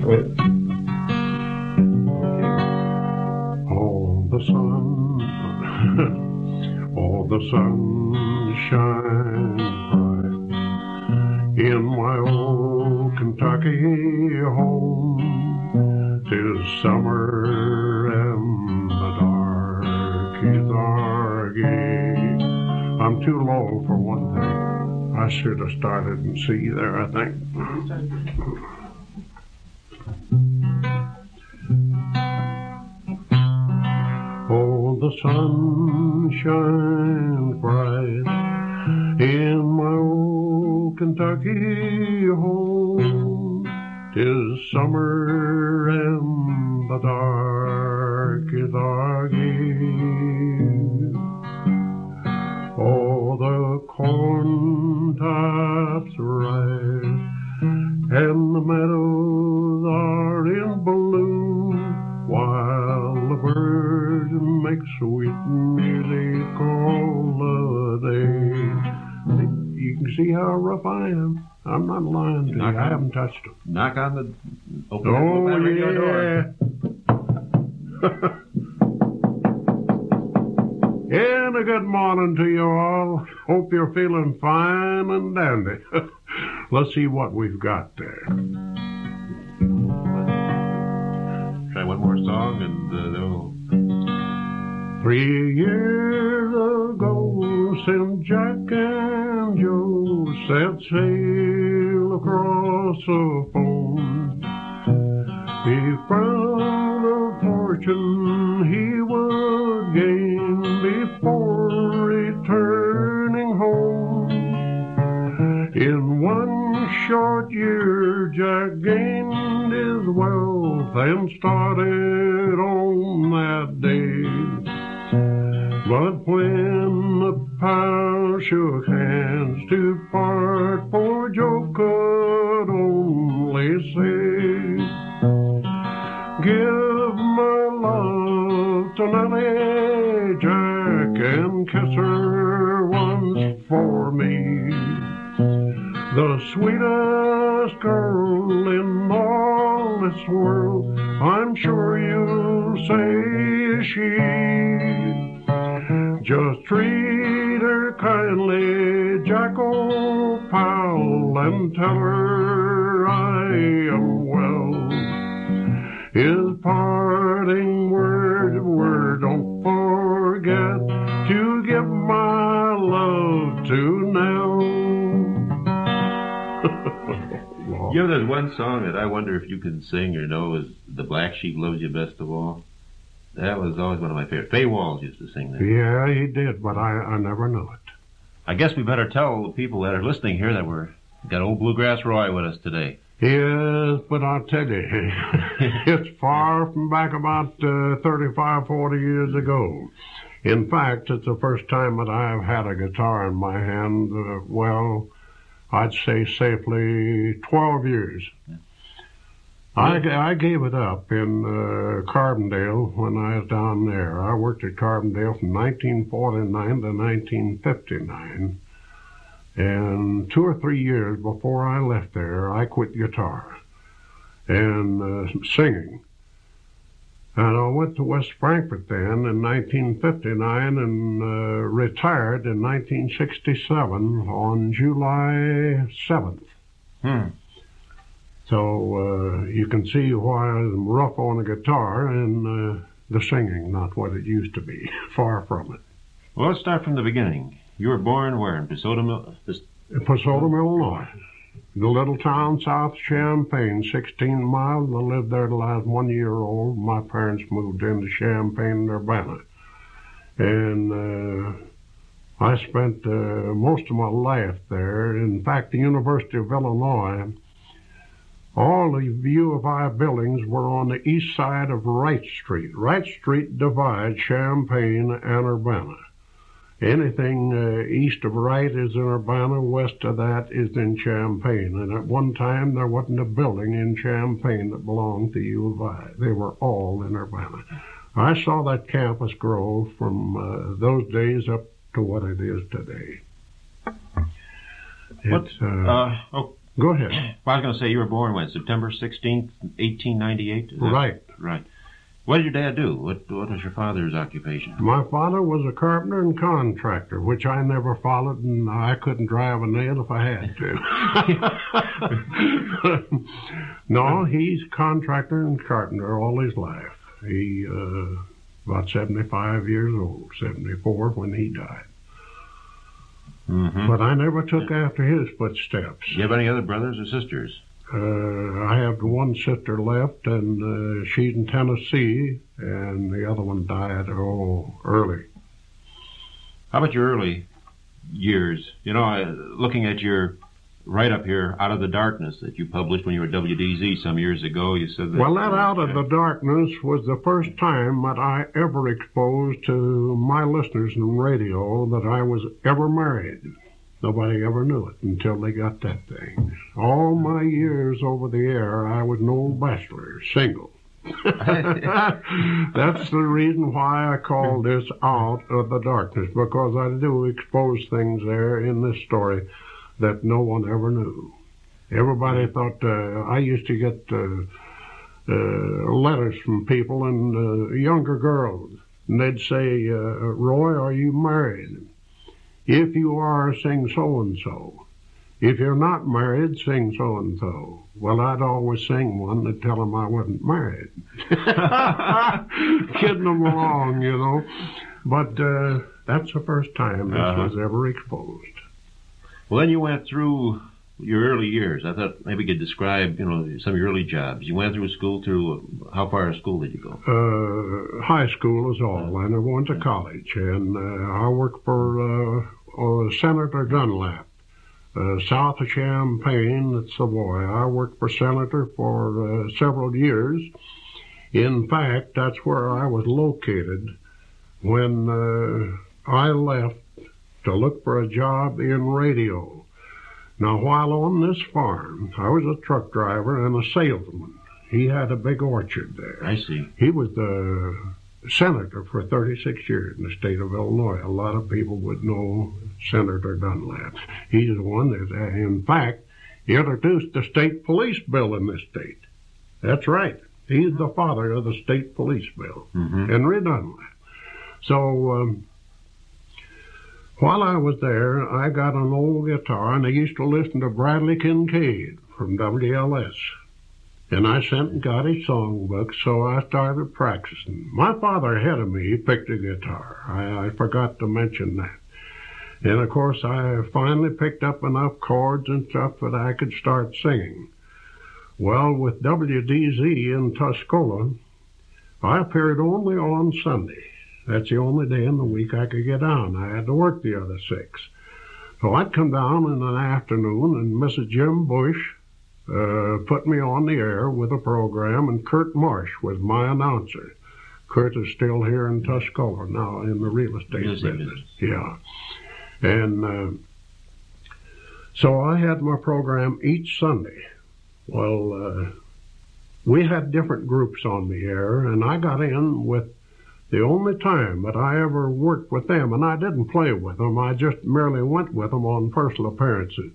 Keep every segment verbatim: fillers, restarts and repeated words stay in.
Wait. Oh, the sun, oh, the sun shines bright in my old Kentucky home. 'Tis summer and the dark is our gate. I'm too low for one thing. I should have started in C there, I think. Oh, the sun shines bright in my old Kentucky home. 'Tis summer and the dark is our gate. Oh, the corn tops rise and the meadows are in bloom, while the birds make sweet music all the day. You can see how rough I am. I'm not lying to you. I haven't touched them. Knock on the open oh, that radio yeah. door. And a good morning to you all. Hope you're feeling fine and dandy. Let's see what we've got there. Try one more song and uh, they'll... Three years ago, Saint Jack and Joe set sail across the foam. He found a fortune he would gain before returning home. In one short year, Jack gained his wealth and started on that day. But when the pair shook hands to part, poor Joe could only say, "Give my love to Nellie, Jack, and kiss her once for me. The sweetest girl in all this world, I'm sure you'll say is she. Just treat her kindly, Jack, old pal, and tell her I am well." His parting words were, "Don't forget to give my love to Nell." You know, there's one song that I wonder if you can sing or know is "The Black Sheep Loves You Best of All." That was always one of my favorites. Fay Walls used to sing that. Yeah, he did, but I, I never knew it. I guess we better tell the people that are listening here that we're got old Bluegrass Roy with us today. Yes, but I'll tell you, it's far from back about uh, thirty-five, forty years ago. In fact, it's the first time that I've had a guitar in my hand, uh, well, I'd say safely twelve years. Yeah. I, I gave it up in uh, Carbondale when I was down there. I worked at Carbondale from nineteen forty-nine to nineteen fifty-nine. And two or three years before I left there, I quit guitar and uh, singing. And I went to West Frankfort then in nineteen fifty-nine and uh, retired in nineteen sixty-seven on July seventh. Hmm. So uh, you can see why I'm rough on the guitar and uh, the singing, not what it used to be. Far from it. Well, let's start from the beginning. You were born where? In Pesota, Pesota, Illinois. The little town south of Champaign, sixteen miles. I lived there till I was one year old. My parents moved into Champaign, Urbana. And uh, I spent uh, most of my life there. In fact, the University of Illinois, all the U of I buildings were on the east side of Wright Street. Wright Street divides Champaign and Urbana. Anything uh, east of Wright is in Urbana, west of that is in Champaign. And at one time, there wasn't a building in Champaign that belonged to U of I. They were all in Urbana. I saw that campus grow from uh, those days up to what it is today. It's, uh, uh, oh, Go ahead. Well, I was going to say you were born when? September sixteenth, eighteen ninety-eight? Is that Right. Right. What did your dad do? What What was your father's occupation? My father was a carpenter and contractor, which I never followed, and I couldn't drive a nail if I had to. No, he's contractor and carpenter all his life. He, uh, about seventy-five years old, seventy-four when he died. Mm-hmm. But I never took after his footsteps. Do you have any other brothers or sisters? Uh, I have one sister left, and uh, she's in Tennessee, and the other one died oh, early. How about your early years? You know, I, looking at your write-up here, Out of the Darkness, that you published when you were at W D Z some years ago, you said that... Well, that Out of the Darkness was the first time that I ever exposed to my listeners in radio that I was ever married. Nobody ever knew it until they got that thing. All my years over the air, I was an old bachelor, single. That's the reason why I call this Out of the Darkness, because I do expose things there in this story that no one ever knew. Everybody thought, uh, I used to get uh, uh, letters from people and uh, younger girls, and they'd say, uh, Roy, are you married? If you are, sing so-and-so. If you're not married, sing so-and-so. Well, I'd always sing one to tell them I wasn't married. Kidding them along, you know. But uh, that's the first time this uh-huh. was ever exposed. Well, then you went through your early years. I thought maybe you could describe, you know, some of your early jobs. You went through school through, how far of school did you go? Uh, high school is all. I never went to college. And uh, I worked for uh, uh, Senator Dunlap, uh, south of Champaign at Savoy. I worked for Senator for uh, several years. In fact, that's where I was located when uh, I left to look for a job in radio. Now, while on this farm, I was a truck driver and a salesman. He had a big orchard there. I see. He was the senator for thirty-six years in the state of Illinois. A lot of people would know Senator Dunlap. He's the one that, in fact, he introduced the state police bill in this state. That's right. He's the father of the state police bill, mm-hmm. Henry Dunlap. So, um, while I was there, I got an old guitar, and I used to listen to Bradley Kincaid from W L S. And I sent and got his songbook, so I started practicing. My father ahead of me, he picked a guitar. I, I forgot to mention that. And, of course, I finally picked up enough chords and stuff that I could start singing. Well, with W D Z in Tuscola, I appeared only on Sunday. That's the only day in the week I could get down. I had to work the other six. So I'd come down in an afternoon, and Missus Jim Bush uh, put me on the air with a program, and Kurt Marsh was my announcer. Kurt is still here in Tuscola now in the real estate real estate business. business. Yeah. And uh, so I had my program each Sunday. Well, uh, we had different groups on the air, and I got in with the only time that I ever worked with them, and I didn't play with them, I just merely went with them on personal appearances.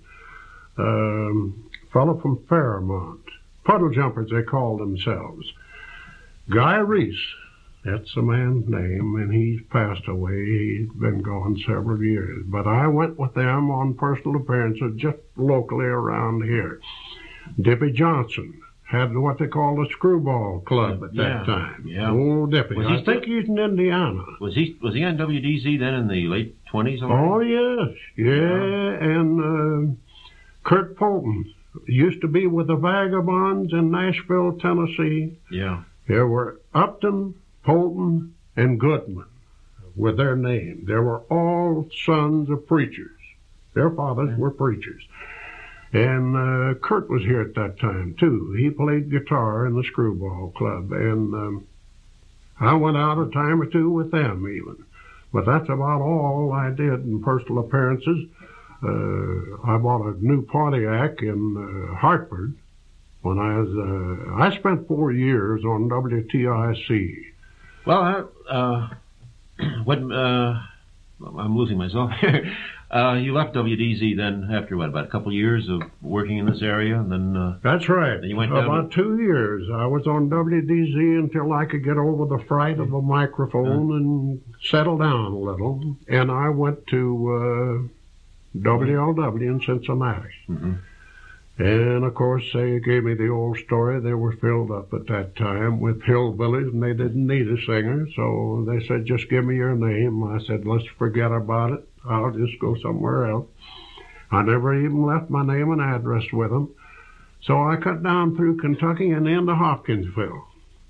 Um, fellow from Fairmont, Puddle Jumpers they called themselves. Guy Reese, that's the man's name, and he's passed away. He's been gone several years. But I went with them on personal appearances just locally around here. Dippy Johnson had what they called a screwball club at that yeah, time. Yeah. Oh, Dippy. Was I he think he's in Indiana. Was he was he on W D Z then in the late twenties? Oh, yes. Yeah, yeah. and uh, Kurt Polton used to be with the Vagabonds in Nashville, Tennessee. Yeah. There were Upton, Polton, and Goodman with their name. They were all sons of preachers. Their fathers were preachers. And uh, Kurt was here at that time, too. He played guitar in the Screwball Club, and um, I went out a time or two with them, even. But that's about all I did in personal appearances. Uh, I bought a new Pontiac in uh, Hartford when I was, uh, I spent four years on W T I C. Well, I, uh, what, uh, I'm losing myself here. Uh, you left W D Z then after, what, about a couple of years of working in this area? And then uh, That's right. Then you went down About to... two years. I was on W D Z until I could get over the fright of a microphone uh, and settle down a little. And I went to uh, W L W in Cincinnati. Mm-hmm. And, of course, they gave me the old story. They were filled up at that time with hillbillies, and they didn't need a singer. So they said, just give me your name. I said, let's forget about it. I'll just go somewhere else. I never even left my name and address with them. So I cut down through Kentucky and into Hopkinsville.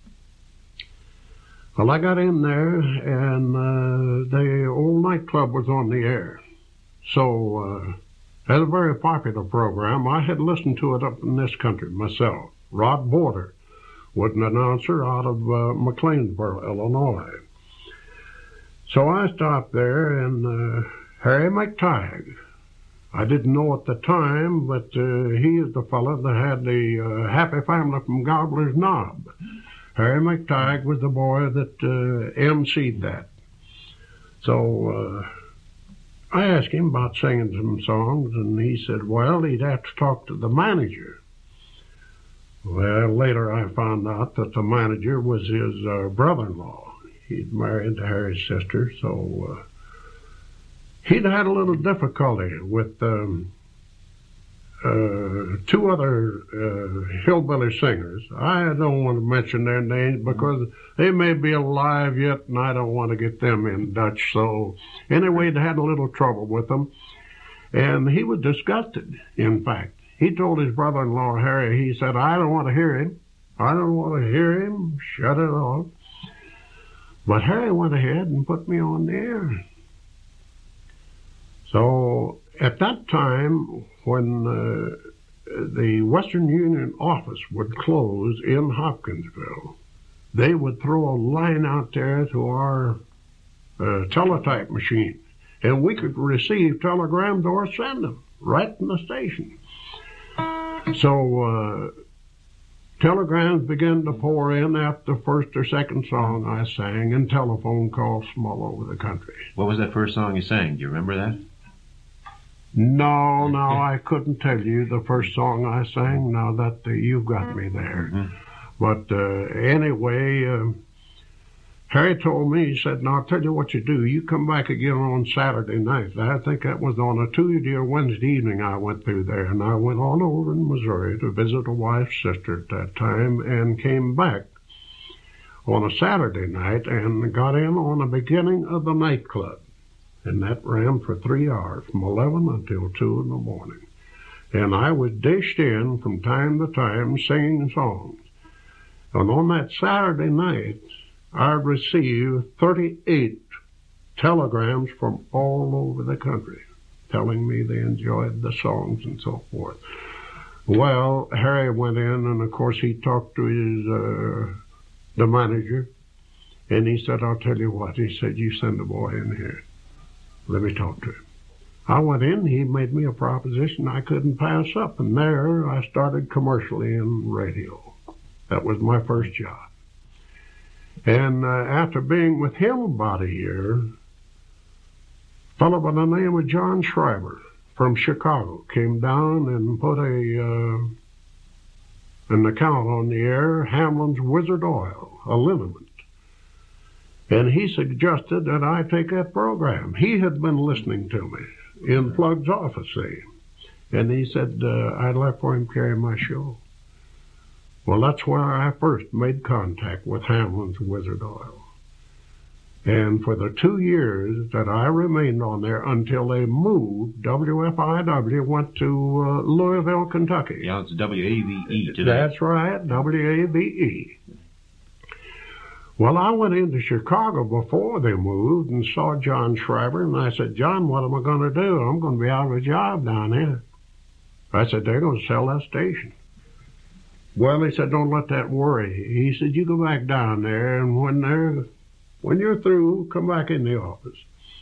Well, I got in there, and uh, the old nightclub was on the air. So... Uh, It was a very popular program. I had listened to it up in this country myself. Rod Border was an announcer out of uh, McLeansboro, Illinois. So I stopped there, and uh, Harry McTighe. I didn't know at the time, but uh, he is the fellow that had the uh, Happy Family from Gobbler's Knob. Harry McTighe was the boy that uh, emceed that. So... Uh, I asked him about singing some songs, and he said, well, he'd have to talk to the manager. Well, later I found out that the manager was his uh, brother-in-law. He'd married Harry's sister, so uh, he'd had a little difficulty with um, uh, two other uh, hillbilly singers. I don't want to mention their names because they may be alive yet, and I don't want to get them in Dutch. So anyway, they had a little trouble with them, and he was disgusted, in fact. He told his brother-in-law, Harry, he said, I don't want to hear him. I don't want to hear him. Shut it off. But Harry went ahead and put me on the air. So at that time, when uh, the Western Union office would close in Hopkinsville, they would throw a line out there to our uh, teletype machine, and we could receive telegrams or send them right from the station. So uh, telegrams began to pour in after the first or second song I sang, and telephone calls from all over the country. What was that first song you sang? Do you remember that? No, no, I couldn't tell you the first song I sang. Now that uh, you've got me there. Mm-hmm. But uh, anyway, uh, Harry told me, he said, now I'll tell you what you do. You come back again on Saturday night. I think that was on a Tuesday or Wednesday evening I went through there. And I went on over in Missouri to visit a wife's sister at that time and came back on a Saturday night and got in on the beginning of the nightclub. And that ran for three hours, from eleven until two in the morning. And I was dished in from time to time singing songs. And on that Saturday night, I received thirty-eight telegrams from all over the country telling me they enjoyed the songs and so forth. Well, Harry went in, and of course he talked to his uh, the manager, and he said, I'll tell you what. He said, you send the boy in here. Let me talk to him. I went in. He made me a proposition I couldn't pass up, and there I started commercially in radio. That was my first job. And uh, after being with him about a year, a fellow by the name of John Schreiber from Chicago came down and put a uh, an account on the air, Hamlin's Wizard Oil, a liniment. And he suggested that I take that program. He had been listening to me in Plug's office, see. And he said uh, I'd like for him to carry my show. Well, that's where I first made contact with Hamlin's Wizard Oil. And for the two years that I remained on there until they moved, W F I W went to uh, Louisville, Kentucky. Yeah, it's W A V E today. That's right, W A V E. Well, I went into Chicago before they moved and saw John Schreiber, and I said, John, what am I going to do? I'm going to be out of a job down here. I said, they're going to sell that station. Well, he said, don't let that worry. He said, you go back down there, and when they're, when you're through, come back in the office.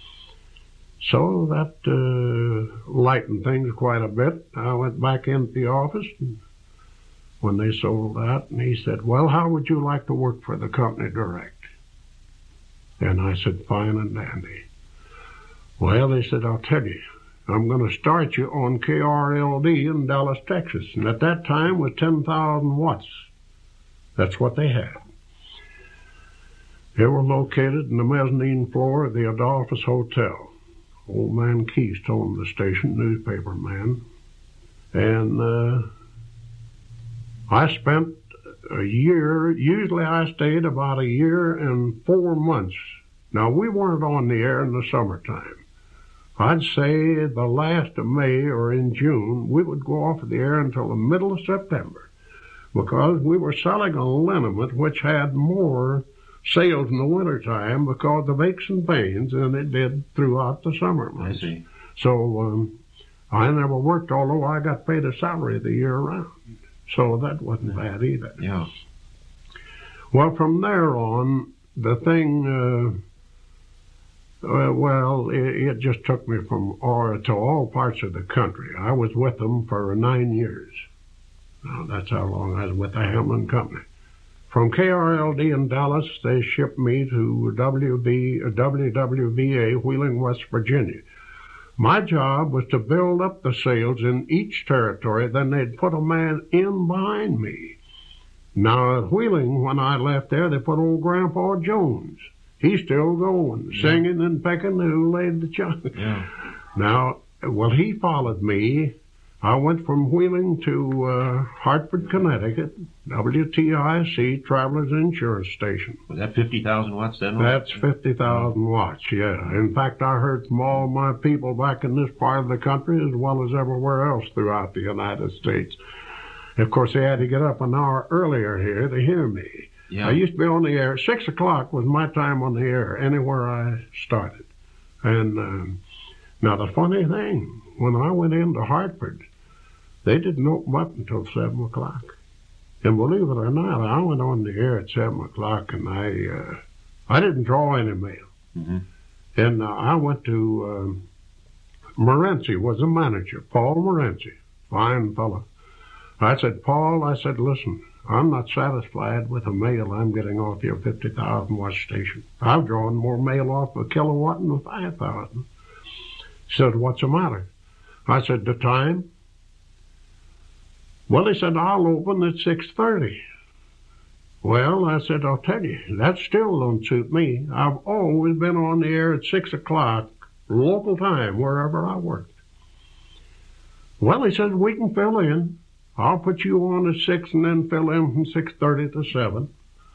So that uh, lightened things quite a bit. I went back into the office, and when they sold that, and he said, well, how would you like to work for the company direct? And I said, fine and dandy. Well, they said, I'll tell you, I'm going to start you on K R L D in Dallas, Texas. And at that time was ten thousand watts. That's what they had. They were located in the mezzanine floor of the Adolphus Hotel. Old man Keast owned the station, newspaper man. And uh, I spent a year, usually I stayed about a year and four months. Now, we weren't on the air in the summertime. I'd say the last of May or in June, we would go off the air until the middle of September because we were selling a liniment which had more sales in the wintertime because of aches and pains than it did throughout the summer months. I see. So um, I never worked, although I got paid a salary the year round. So that wasn't bad either. Yeah. Well, from there on, the thing, uh, uh, well, it, it just took me from or to all parts of the country. I was with them for nine years. Now, that's how long I was with the Hamlin Company. From K R L D in Dallas, they shipped me to W B, W W V A, Wheeling, West Virginia. My job was to build up the sales in each territory, then they'd put a man in behind me. Now, at Wheeling, when I left there, they put old Grandpa Jones. He's still going, yeah. Singing and pecking who laid the chunk. Yeah. Now, well, he followed me. I went from Wheeling to uh, Hartford, Connecticut, W T I C, Travelers Insurance Station. Was that fifty thousand watts then? That's fifty thousand watts, yeah. In fact, I heard from all my people back in this part of the country as well as everywhere else throughout the United States. Of course, they had to get up an hour earlier here to hear me. Yeah. I used to be on the air. Six o'clock was my time on the air, anywhere I started. And um, now the funny thing, when I went into Hartford, they didn't open up until seven o'clock. And believe it or not, I went on the air at seven o'clock, and I uh, I didn't draw any mail. Mm-hmm. And uh, I went to um, Morency was the manager, Paul Morency, fine fellow. I said, Paul, I said, listen, I'm not satisfied with the mail I'm getting off your fifty thousand watt station. I've drawn more mail off a kilowatt than a five thousand. He said, what's the matter? I said, the time. Well, he said, I'll open at six thirty. Well, I said, I'll tell you, that still don't suit me. I've always been on the air at six o'clock, local time, wherever I worked. Well, he said, we can fill in. I'll put you on at six and then fill in from six thirty to seven.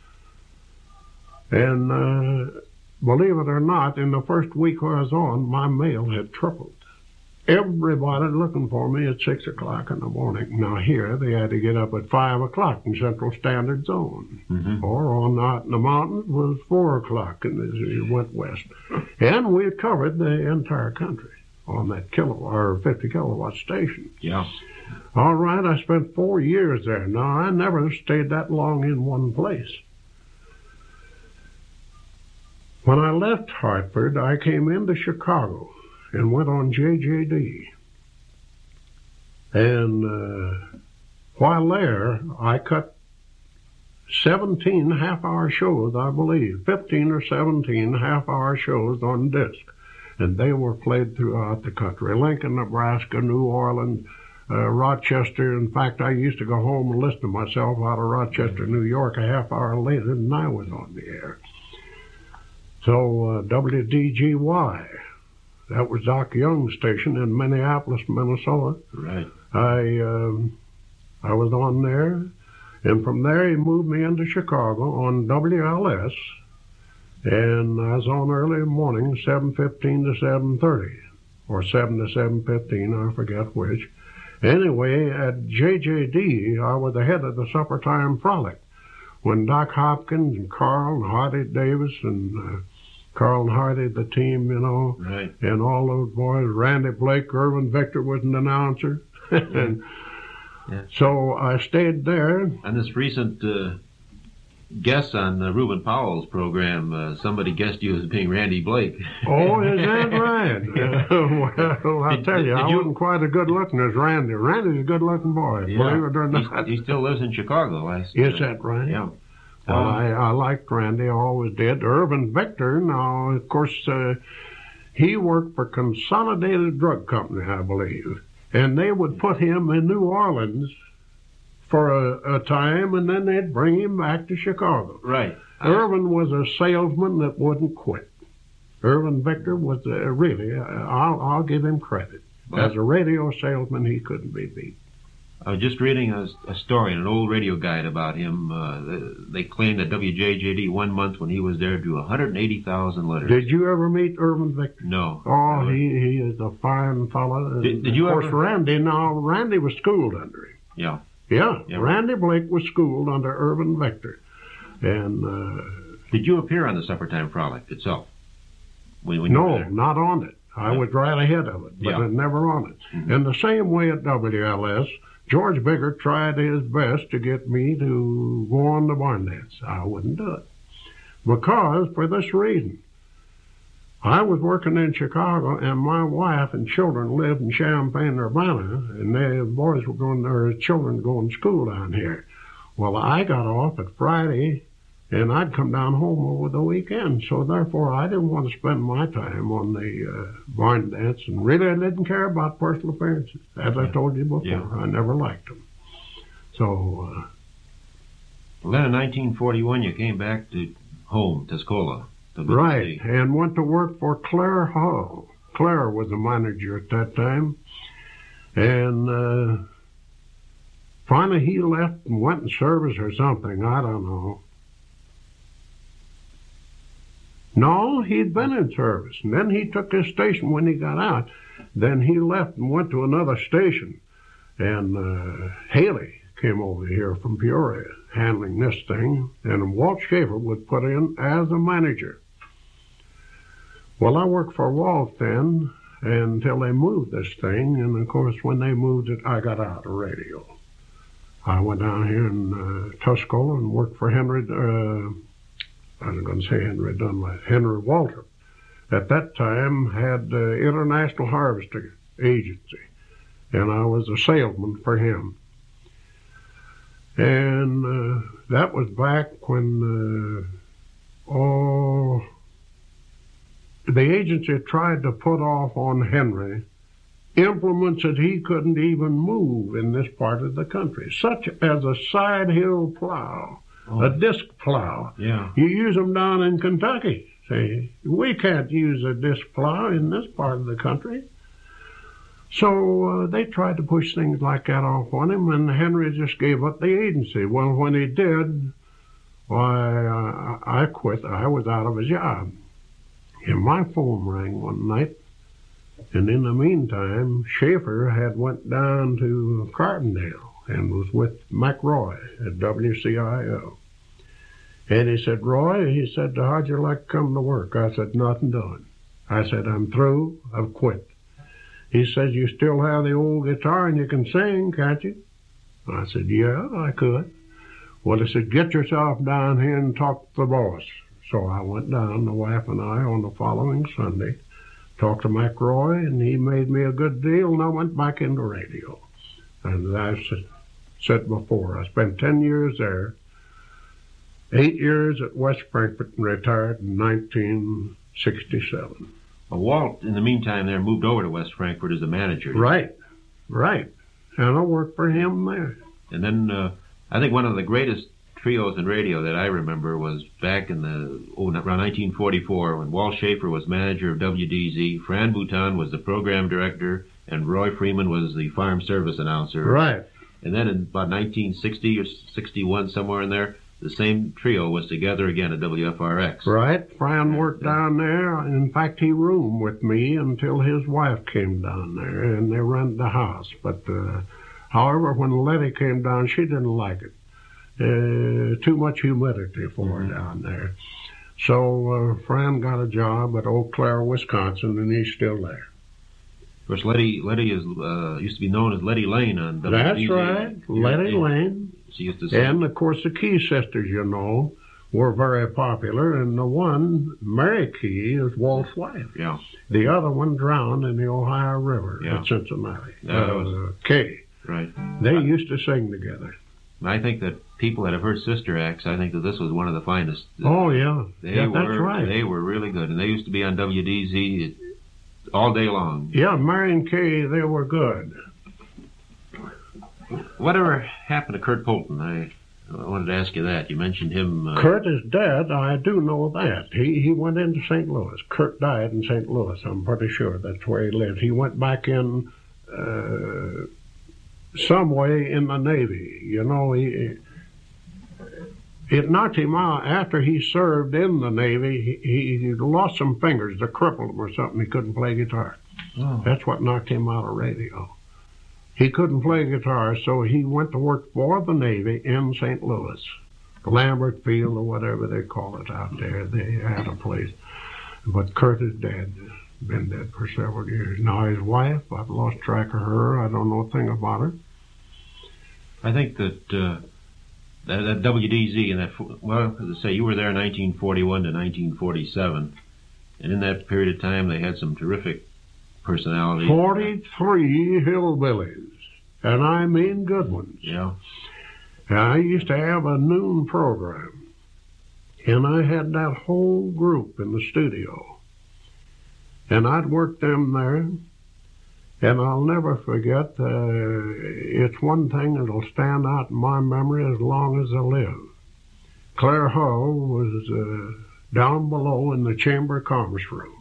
And uh, believe it or not, in the first week I was on, my mail had tripled. Everybody looking for me at six o'clock in the morning. Now here, they had to get up at five o'clock in Central Standard Zone. Mm-hmm. Or on out in the mountains was four o'clock and as you went west. And we covered the entire country on that kilo or fifty kilowatt station. Yeah. All right, I spent four years there. Now, I never stayed that long in one place. When I left Hartford, I came into Chicago and went on J J D. And uh, while there, I cut seventeen half-hour shows, I believe, fifteen or seventeen half-hour shows on disc. And they were played throughout the country. Lincoln, Nebraska, New Orleans, uh, Rochester. In fact, I used to go home and listen to myself out of Rochester, New York, a half hour later than I was on the air. So uh, W D G Y, that was Doc Young's station in Minneapolis, Minnesota. Right. I um, I was on there, and from there he moved me into Chicago on W L S, and I was on early morning, seven fifteen to seven thirty, or seven to seven fifteen, I forget which. Anyway, at J J D, I was the head of the supper time frolic, when Doc Hopkins and Carl and Hardy Davis and uh, Carl and Hardy, the team, you know, right. And all those boys, Randy Blake, Irvin Victor was an announcer. and yeah. So I stayed there. And this recent uh, guest on uh, Reuben Powell's program, uh, somebody guessed you as being Randy Blake. Oh, is that right? Well, I'll did, tell you, did I you... wasn't quite as good looking as Randy. Randy's a good looking boy, yeah. believe it or not. He, he still lives in Chicago. I, uh, is that right? Yeah. Well, Um, I, I liked Randy, I always did. Irvin Victor, now, of course, uh, He worked for Consolidated Drug Company, I believe. And they would put him in New Orleans for a, a time, and then they'd bring him back to Chicago. Right. Irvin was a salesman that wouldn't quit. Irvin Victor was uh, really, uh, I'll, I'll give him credit. Well, as a radio salesman, he couldn't be beat. I was just reading a, a story in an old radio guide about him. Uh, they, they claimed that W J J D one month when he was there drew one hundred eighty thousand letters. Did you ever meet Irvin Victor? No. Oh, Never. he, he is a fine fellow. Did, did you of course, ever? Randy, now, Randy was schooled under him. Yeah. Yeah, Yeah. Randy Blake was schooled under Irvin Victor. And, uh, Did you appear on the Suppertime Frolic itself? When, when you were no, there? not on it. I Yeah. was right ahead of it, but Yeah. never on it. Mhm. In the same way at W L S, George Bigger tried his best to get me to go on the barn dance. I wouldn't do it. Because, for this reason, I was working in Chicago, and my wife and children lived in Champaign, Urbana, and their boys were going, their children going to school down here. Well, I got off at Friday, and I'd come down home over the weekend, so therefore I didn't want to spend my time on the uh, barn dance, and really I didn't care about personal appearances. As I told you before, Yeah. I never liked them. So, uh, Well, then in nineteen forty-one, you came back to home, Tuscola. W D C. right, and went to work for Claire Hall. Claire was the manager at that time, and uh, finally he left and went in service or something, I don't know. No, he'd been in service, and then he took his station when he got out. Then he left and went to another station, and uh, Haley came over here from Peoria handling this thing, and Walt Schaefer was put in as a manager. Well, I worked for Walt then until they moved this thing, and of course when they moved it, I got out of radio. I went down here in uh, Tuscola and worked for Henry, uh, I was going to say Henry Dunlap, Henry Walter. At that time had uh, International Harvester Agency, and I was a salesman for him. And uh, that was back when, uh, oh, the agency tried to put off on Henry implements that he couldn't even move in this part of the country, such as a side hill plow, Oh. a disc plow. Yeah. You use them down in Kentucky. See, we can't use a disc plow in this part of the country. So uh, they tried to push things like that off on him, and Henry just gave up the agency. Well, when he did, why, uh, I quit. I was out of a job. And my phone rang one night, and in the meantime, Schaefer had went down to Carbondale and was with McRoy at W C I O. And he said, Roy, he said, how'd you like to come to work? I said, nothing doing. I said, I'm through. I've quit. He said, you still have the old guitar and you can sing, can't you? I said, yeah, I could. Well, he said, get yourself down here and talk to the boss. So I went down, the wife and I, on the following Sunday, talked to McRoy, and he made me a good deal, and I went back into radio. And as I said before, I spent ten years there, eight years at West Frankfort, and retired in nineteen sixty-seven. Well, Walt, in the meantime, there moved over to West Frankfort as a manager. Right, right. And I worked for him there. And then uh, I think one of the greatest trios in radio that I remember was back in the oh, around nineteen forty-four when Walt Schaefer was manager of W D Z, Fran Bouton was the program director, and Roy Freeman was the farm service announcer. Right. And then in about nineteen sixty or sixty-one, somewhere in there, the same trio was together again at W F R X. Right. Fran worked down there. In fact, he roomed with me until his wife came down there, and they rented the house. But, uh, however, when Letty came down, she didn't like it. Uh, too much humidity for her Mm-hmm. down there. So uh, Fran got a job at Eau Claire, Wisconsin, and he's still there. Of course, Letty, Letty is, uh, used to be known as Letty Lane on W D Z. That's right, Yeah, Letty yeah. Lane. She used to say, And, of course, the Key sisters, you know, were very popular, and the one, Mary Key, is Walt's wife. yeah, The other one drowned in the Ohio River Yeah. at Cincinnati. Yeah, that uh, was- Kay. right. They used to sing together. And I think that people that have heard Sister Acts, I think that this was one of the finest. Oh, yeah. They yeah, were, that's right. They were really good, and they used to be on W D Z all day long. Yeah, Mary and Kay, they were good. Whatever happened to Kurt Polton? I, I wanted to ask you that. You mentioned him. Uh... Kurt is dead. I do know that. He he went into Saint Louis. Kurt died in Saint Louis. I'm pretty sure that's where he lived. He went back in uh, some way in the Navy. You know, he it knocked him out after he served in the Navy. He, he lost some fingers. They crippled him or something. He couldn't play guitar. Oh. That's what knocked him out of radio. He couldn't play guitar, so he went to work for the Navy in Saint Louis. Lambert Field or whatever they call it out there. They had a place. But Kurt is dead. Been dead for several years. Now his wife, I've lost track of her. I don't know a thing about her. I think that uh, that, that W D Z and that, well, as I say, you were there in nineteen forty-one to nineteen forty-seven. And in that period of time, they had some terrific personalities. forty-three hillbillies. And I mean good ones. Yeah. And I used to have a noon program. And I had that whole group in the studio. And I'd work them there. And I'll never forget, uh, it's one thing that'll stand out in my memory as long as I live. Claire Hull was uh, down below in the Chamber of Commerce room.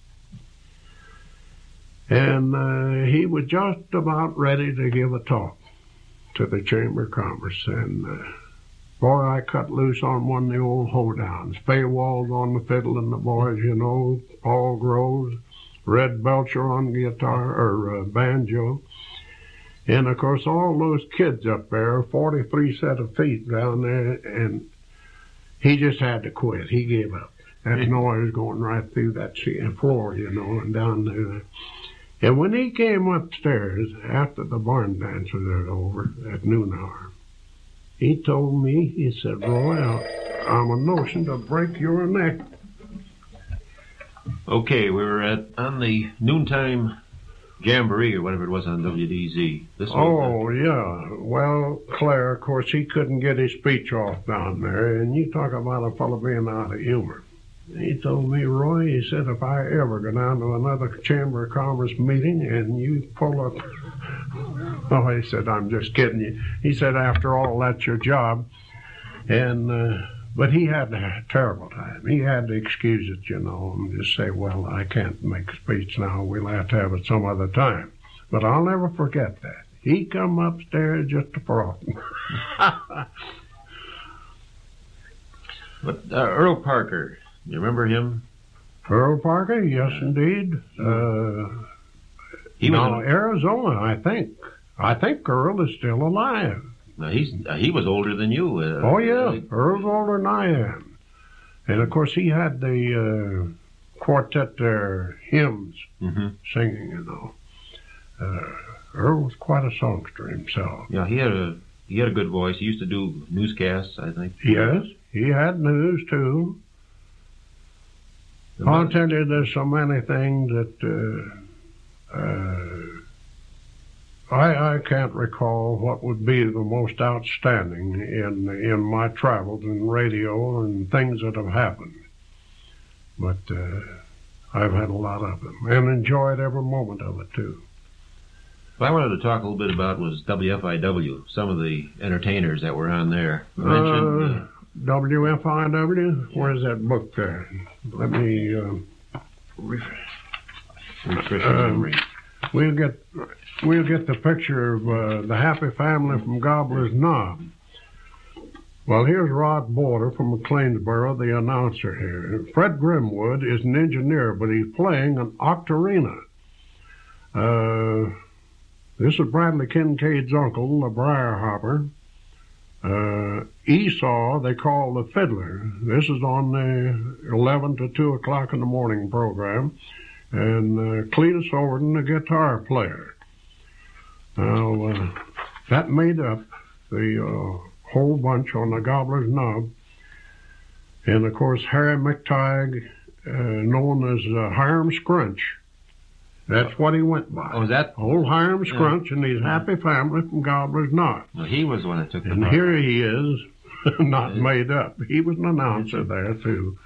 And uh, he was just about ready to give a talk to the Chamber of Commerce. And uh, boy, I cut loose on one of the old hoedowns. Fay Wald on the fiddle and the boys, you know, Paul Groves, Red Belcher on guitar or uh, banjo. And, of course, all those kids up there, forty-three set of feet down there, and he just had to quit. He gave up. That noise going right through that floor, you know, and down there. And when he came upstairs after the barn dance was over at noon hour, he told me, he said, Roy, I'm a notion to break your neck. Okay, we were at on the noontime jamboree or whatever it was on W D Z. This oh, yeah. Well, Claire, of course, he couldn't get his speech off down there, and you talk about a fellow being out of humor. He told me, Roy, he said, if I ever go down to another Chamber of Commerce meeting and you pull up... Oh, he said, I'm just kidding you. He said, after all, that's your job. And, uh, but he had a terrible time. He had to excuse it, you know, and just say, well, I can't make a speech now. We'll have to have it some other time. But I'll never forget that. He come upstairs just to froth. But uh, Earl Parker... You remember him? Earl Parker, yes, indeed. Uh, he was now, in Arizona, I think. I think Earl is still alive. Now he's uh, he was older than you. Uh, oh, yeah. Earl's older than I am. And, of course, he had the uh, quartet there, hymns, mm-hmm. singing, you know. Uh, Earl was quite a songster himself. Yeah, he had a he had a good voice. He used to do newscasts, I think. Yes, he had news, too. I'll tell you, there's so many things that uh, uh, I, I can't recall what would be the most outstanding in in my travels in radio and things that have happened. But uh, I've had a lot of them and enjoyed every moment of it, too. What I wanted to talk a little bit about was W F I W, some of the entertainers that were on there. You mentioned... Uh, uh, W F I W? Where's that book there? Let me uh, refresh your memory. Uh, we'll get we'll get the picture of uh, the happy family from Gobbler's Knob. Well, here's Rod Border from McLeansboro, the announcer here. Fred Grimwood is an engineer, but he's playing an octarina. Uh, this is Bradley Kincaid's uncle, the Briarhopper. Uh, Esau, they call the fiddler. This is on the eleven to two o'clock in the morning program. And uh, Cletus Overton, the guitar player. Now, uh, that made up the uh, whole bunch on the Gobbler's Knob. And, of course, Harry McTighe, uh, known as uh, Hiram Scrunch. That's what he went by. Oh, is that? Old Hiram Scrunch yeah. and his happy family from Gobbler's Knob. Well, he was the one that took the And part. Here he is, not made up. He was an announcer there, too.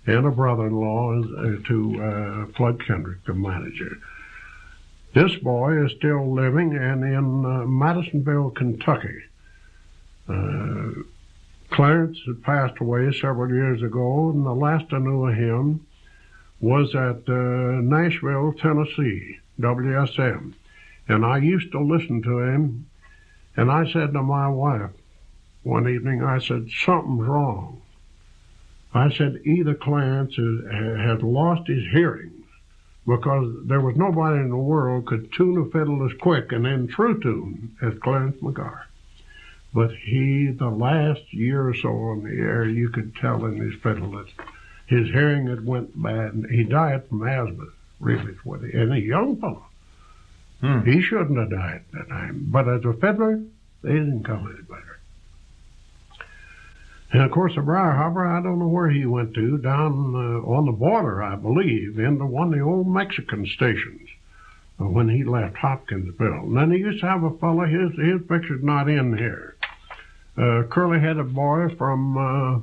and a brother-in-law uh, to uh, Flood Kendrick, the manager. This boy is still living and in uh, Madisonville, Kentucky. Uh, Clarence had passed away several years ago, and the last I knew of him was at uh, Nashville, Tennessee, W S M. And I used to listen to him, and I said to my wife one evening, I said, something's wrong. I said, either Clarence has lost his hearing, because there was nobody in the world could tune a fiddle as quick and in true tune as Clarence McGarr. But he, the last year or so on the air, you could tell in his fiddle that his hearing had went bad, and he died from asthma, really, is what he, and a young fellow. Hmm. He shouldn't have died at that time. But as a fiddler, they didn't come any better. And of course, the Briar Hopper, I don't know where he went to, down uh, on the border, I believe, into one of the old Mexican stations uh, when he left Hopkinsville. And then he used to have a fellow, his, his picture's not in here, a curly-headed boy from, uh,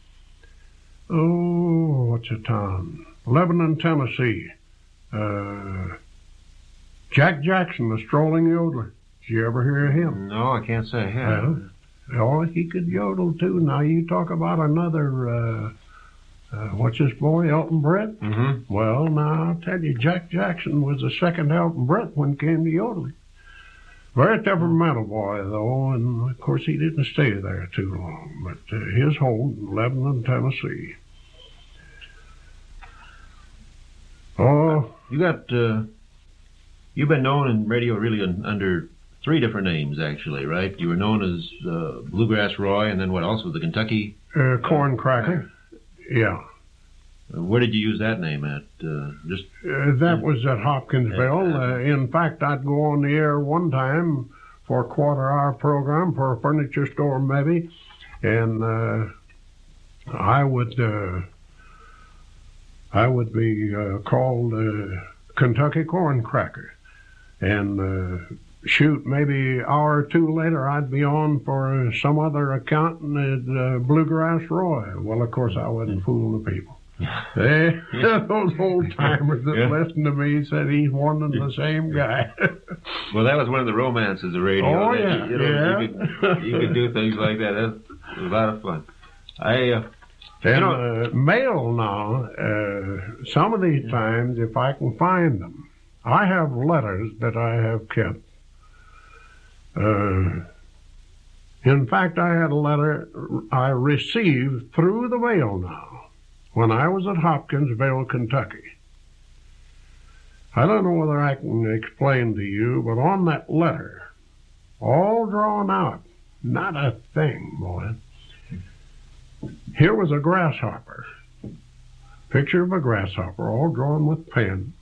oh, what's the town? Lebanon, Tennessee. Uh, Jack Jackson, the strolling yodeler. Did you ever hear of him? No, I can't say I have. Well, oh, he could yodel, too. Now, you talk about another, uh, uh, what's this boy, Elton Brett? Mm-hmm. Well, now, I'll tell you, Jack Jackson was the second Elton Brett when it came to yodeling. Very temperamental boy, though, and, of course, he didn't stay there too long. But uh, his home in Lebanon, Tennessee. Oh. You got, uh, you've been known in radio really un- under three different names, actually, right? You were known as uh, Bluegrass Roy, and then what else? Was the Kentucky? Uh, corn Cracker. Yeah. Uh, where did you use that name at? Uh, just uh, That was at Hopkinsville. Uh, in fact, I'd go on the air one time for a quarter-hour program for a furniture store, maybe, and uh, I would uh, I would be uh, called uh, Kentucky Corn Cracker, and uh, shoot, maybe an hour or two later, I'd be on for some other accountant at uh, Bluegrass Roy. Well, of course, I wasn't fooling the people. They, those old-timers that yeah. listened to me said he's one and the same guy. Well, that was one of the romances of radio. Oh, yeah. You, know, yeah. You, could, you could do things like that. It was a lot of fun. I... Uh, And you know, uh, mail now, uh, some of these times, if I can find them, I have letters that I have kept. Uh, in fact, I had a letter I received through the mail now when I was at Hopkinsville, Kentucky. I don't know whether I can explain to you, but on that letter, all drawn out, not a thing, boy. Here was a grasshopper, picture of a grasshopper, all drawn with pen.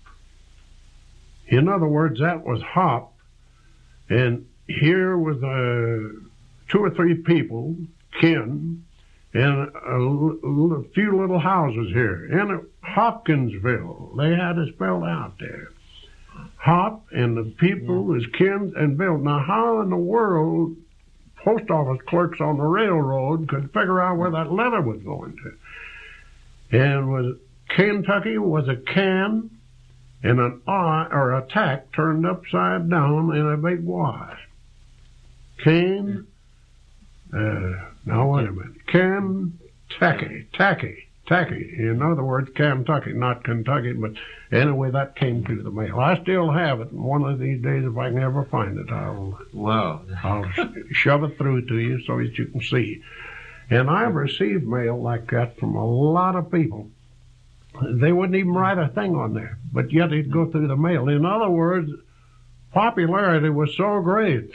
In other words, that was Hop, and here was uh, two or three people, kin, and a, l- a few little houses here. In Hopkinsville, they had it spelled out there. Hop and the people was kin and Bill. Now, how in the world post office clerks on the railroad could figure out where that letter was going to? And was Kentucky was a can and an I or a tack turned upside down in a big Y. Can, uh, now wait a minute, Kentucky, tacky, tacky. In other words, Kentucky, not Kentucky, but anyway, that came through the mail. I still have it, and one of these days, if I can ever find it, I'll, wow. I'll shove it through to you so that you can see. And I've received mail like that from a lot of people. They wouldn't even write a thing on there, but yet it'd go through the mail. In other words, popularity was so great.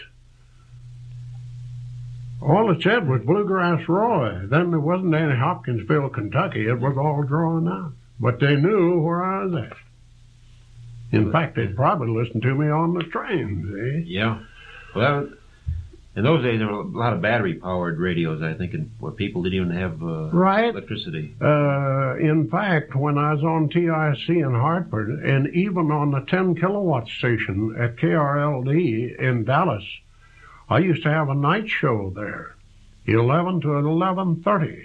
All it said was Bluegrass Roy. Then there wasn't any Hopkinsville, Kentucky. It was all drawn out. But they knew where I was at. In fact, they'd probably listen to me on the train, see? Yeah. Well, in those days, there were a lot of battery-powered radios, I think, and where people didn't even have uh, right. electricity. Uh, in fact, when I was on T I C in Hartford, and even on the ten kilowatt station at K R L D in Dallas, I used to have a night show there, eleven to eleven thirty,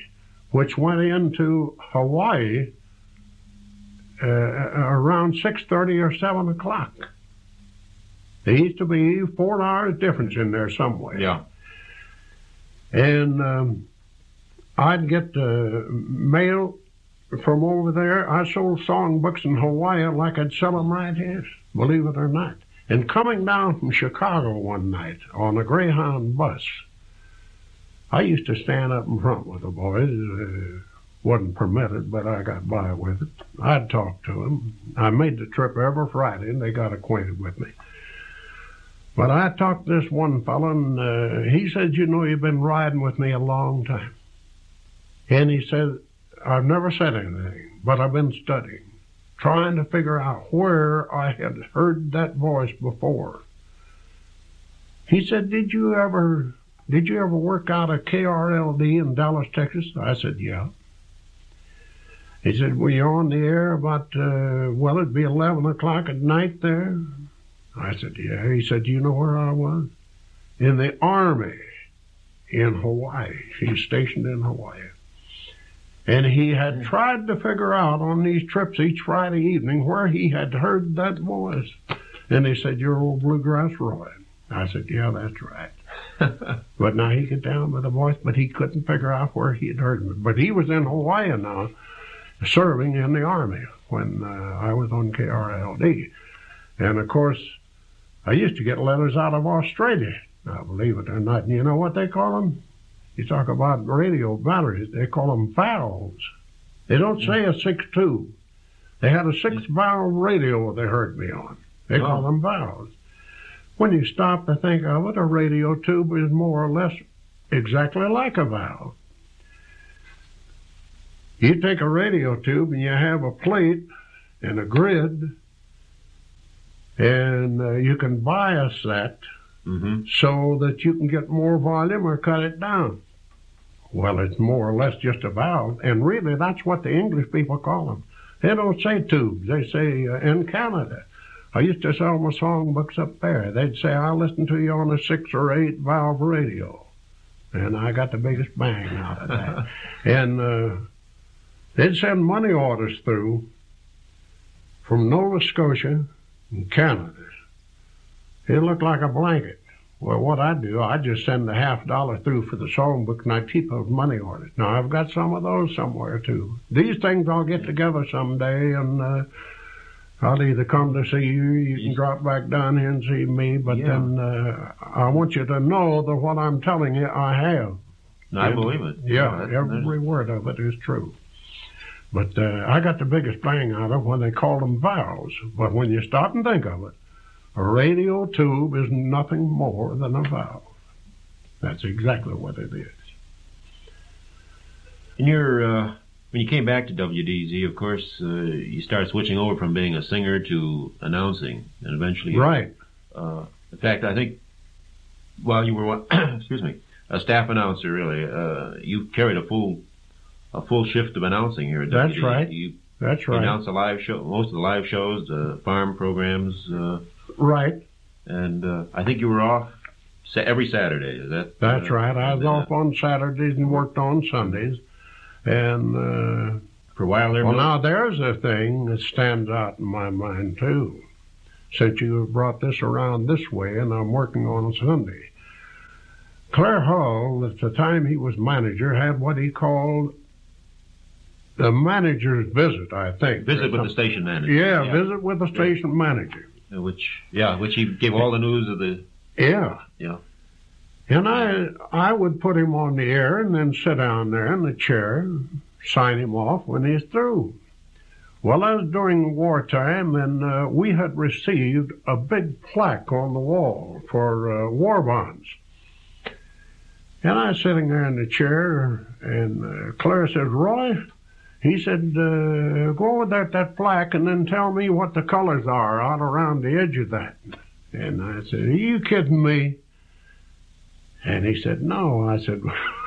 which went into Hawaii uh, around six thirty or seven o'clock. There used to be four hours difference in there somewhere. Yeah. And um, I'd get the mail from over there. I sold songbooks in Hawaii like I'd sell them right here, believe it or not. And coming down from Chicago one night on a Greyhound bus, I used to stand up in front with the boys. Uh, wasn't permitted, but I got by with it. I'd talk to them. I made the trip every Friday, and they got acquainted with me. But I talked to this one fellow, and uh, he said, you know, you've been riding with me a long time. And he said, I've never said anything, but I've been studying, trying to figure out where I had heard that voice before. He said, did you ever, did you ever work out at K R L D in Dallas, Texas? I said, yeah. He said, were you on the air about, uh, well, it'd be eleven o'clock at night there? I said, yeah. He said, do you know where I was? In the Army in Hawaii. He's stationed in Hawaii. And he had tried to figure out on these trips each Friday evening where he had heard that voice. And he said, you're old Bluegrass Roy. I said, yeah, that's right. But now he could down with the voice, but he couldn't figure out where he had heard it. But he was in Hawaii now, serving in the Army when uh, I was on K R L D. And, of course, I used to get letters out of Australia. Now, believe it or not, and you know what they call them? You talk about radio batteries, they call them valves. They don't say a six tube. They had a six-valve radio they heard me on. They oh. call them valves. When you stop to think of it, a radio tube is more or less exactly like a valve. You take a radio tube and you have a plate and a grid, and uh, you can bias that mm-hmm. so that you can get more volume or cut it down. Well, it's more or less just a valve, and really that's what the English people call them. They don't say tubes. They say, uh, in Canada, I used to sell my songbooks up there. They'd say, I listen to you on a six or eight valve radio. And I got the biggest bang out of that. and uh, they'd send money orders through from Nova Scotia and Canada. It looked like a blanket. Well, what I do, I just send the half dollar through for the songbook, and I keep those money orders. Now, I've got some of those somewhere, too. These things I'll get together someday, and uh, I'll either come to see you, you can drop back down here and see me, but yeah. then uh, I want you to know that what I'm telling you, I have. No, I believe it. Yeah, yeah every word of it is true. But uh, I got the biggest bang out of when they call them valves. But when you stop and think of it, a radio tube is nothing more than a valve. That's exactly what it is. In your, uh, when you came back to W D Z, of course, uh, you started switching over from being a singer to announcing, and eventually, right. Uh, in fact, I think while you were, excuse me, a staff announcer, really, uh, you carried a full, a full shift of announcing here at W D Z. That's right. You, That's right. You announced a live show, most of the live shows, the farm programs. Uh, Right. And uh, I think you were off sa- every Saturday. Is that? That's uh, right. I was off on Saturdays and worked on Sundays. And uh, for a while there. Well, now there's a thing that stands out in my mind too. Since you have brought this around this way, and I'm working on Sunday. Claire Hull, at the time he was manager, had what he called the manager's visit. I think visit with the station manager. Yeah, yeah. visit with the station yeah. manager. Which, yeah, which he gave all the news of the... Yeah. Yeah. And I I would put him on the air and then sit down there in the chair, sign him off when he's through. Well, that was during wartime, and uh, we had received a big plaque on the wall for uh, war bonds. And I was sitting there in the chair, and uh, Claire said, Roy... He said, uh, go over there at that plaque and then tell me what the colors are out around the edge of that. And I said, are you kidding me? And he said, no. I said,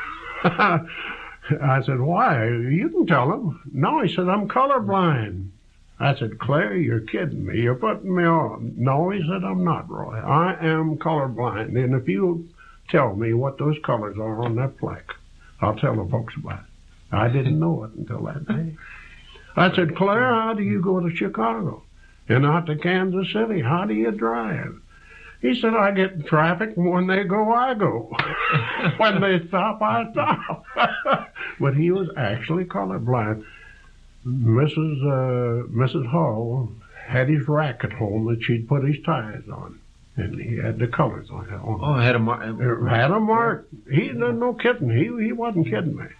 I said, why? You can tell him. No, he said, I'm colorblind. I said, Claire, you're kidding me. You're putting me on. No, he said, I'm not, Roy. I am colorblind. And if you tell me what those colors are on that plaque, I'll tell the folks about it. I didn't know it until that day. I said, Claire, how do you go to Chicago? And out to Kansas City, how do you drive? He said, I get in traffic, and when they go, I go. When they stop, I stop. But he was actually colorblind. Missus Uh, Missus Hall had his rack at home that she'd put his ties on. And he had the colors on it. Oh, I had a mark. Had a mark. He, no kidding. He, he wasn't kidding me.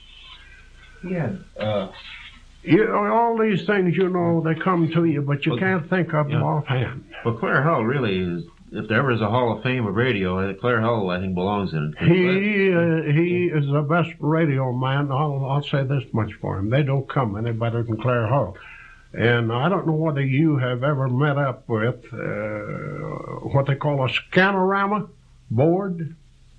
Yeah. Uh, You know, all these things, you know, they come to you, but you well, can't think of them yeah. offhand. Well, Claire Hull really is, if there ever is a Hall of Fame of radio, I think Claire Hull, I think, belongs in it. He uh, he is the best radio man. I'll, I'll say this much for him. They don't come any better than Claire Hull. And I don't know whether you have ever met up with uh, what they call a scanorama board.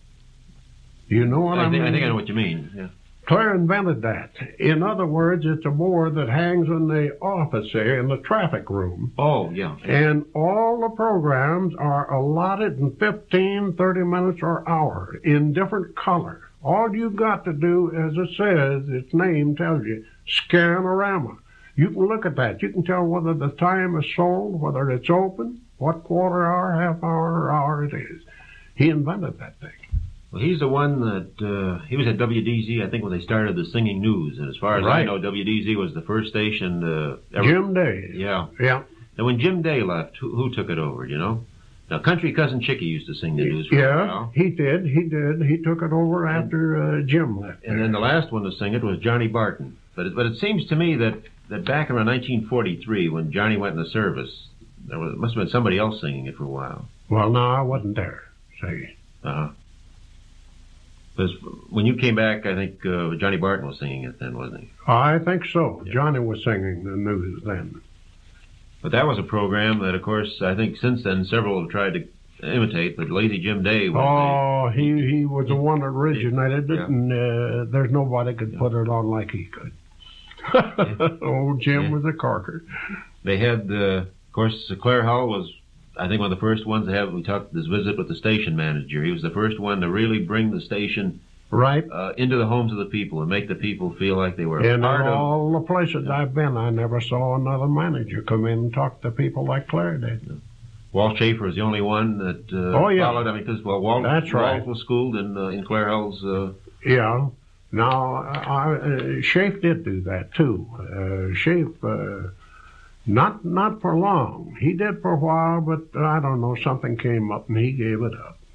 You know what I, I think, mean? I think I know what you mean, yeah. Claire invented that. In other words, it's a board that hangs in the office there, in the traffic room. Oh, yeah. And all the programs are allotted in fifteen, thirty minutes or hour in different color. All you've got to do, as it says, its name tells you, Scanorama. You can look at that. You can tell whether the time is sold, whether it's open, what quarter hour, half hour, or hour it is. He invented that thing. Well, he's the one that, uh, he was at W D Z, I think, when they started the Singing News. And as far as Right. I know, W D Z was the first station uh, ever. Jim Day. Yeah. Yeah. And when Jim Day left, who, who took it over, you know? Now, Country Cousin Chicky used to sing the news for a Yeah, while. he did. He did. He took it over after uh, Jim left. And then the last one to sing it was Johnny Barton. But it, but it seems to me that, that back around nineteen forty-three, when Johnny went in the service, there was, must have been somebody else singing it for a while. Well, no, I wasn't there. See. Uh-huh. Because when you came back, I think uh, Johnny Barton was singing it then, wasn't he? I think so. Yeah. Johnny was singing the news then. But that was a program that, of course, I think since then several have tried to imitate, but Lazy Jim Day was Oh, he he was the one that originated it, Yeah. and uh, there's nobody could put it on like he could. Old Jim Yeah. was a corker. They had, uh, of course, Claire Hull was, I think, one of the first ones to have, we talked this visit with the station manager. He was the first one to really bring the station Right. uh, into the homes of the people and make the people feel like they were a In part of. all the places I've been, I never saw another manager come in and talk to people like Claire did. Walt Schaefer was the only one that uh, Oh, yeah. followed. I mean, because well, Walt, That's Walt right. was schooled in uh, in Claire Hull's. Uh, Yeah. Now, I, uh, Schaefer did do that, too. Uh, Schaefer, uh, not not for long. He did for a while, but I don't know, something came up and he gave it up.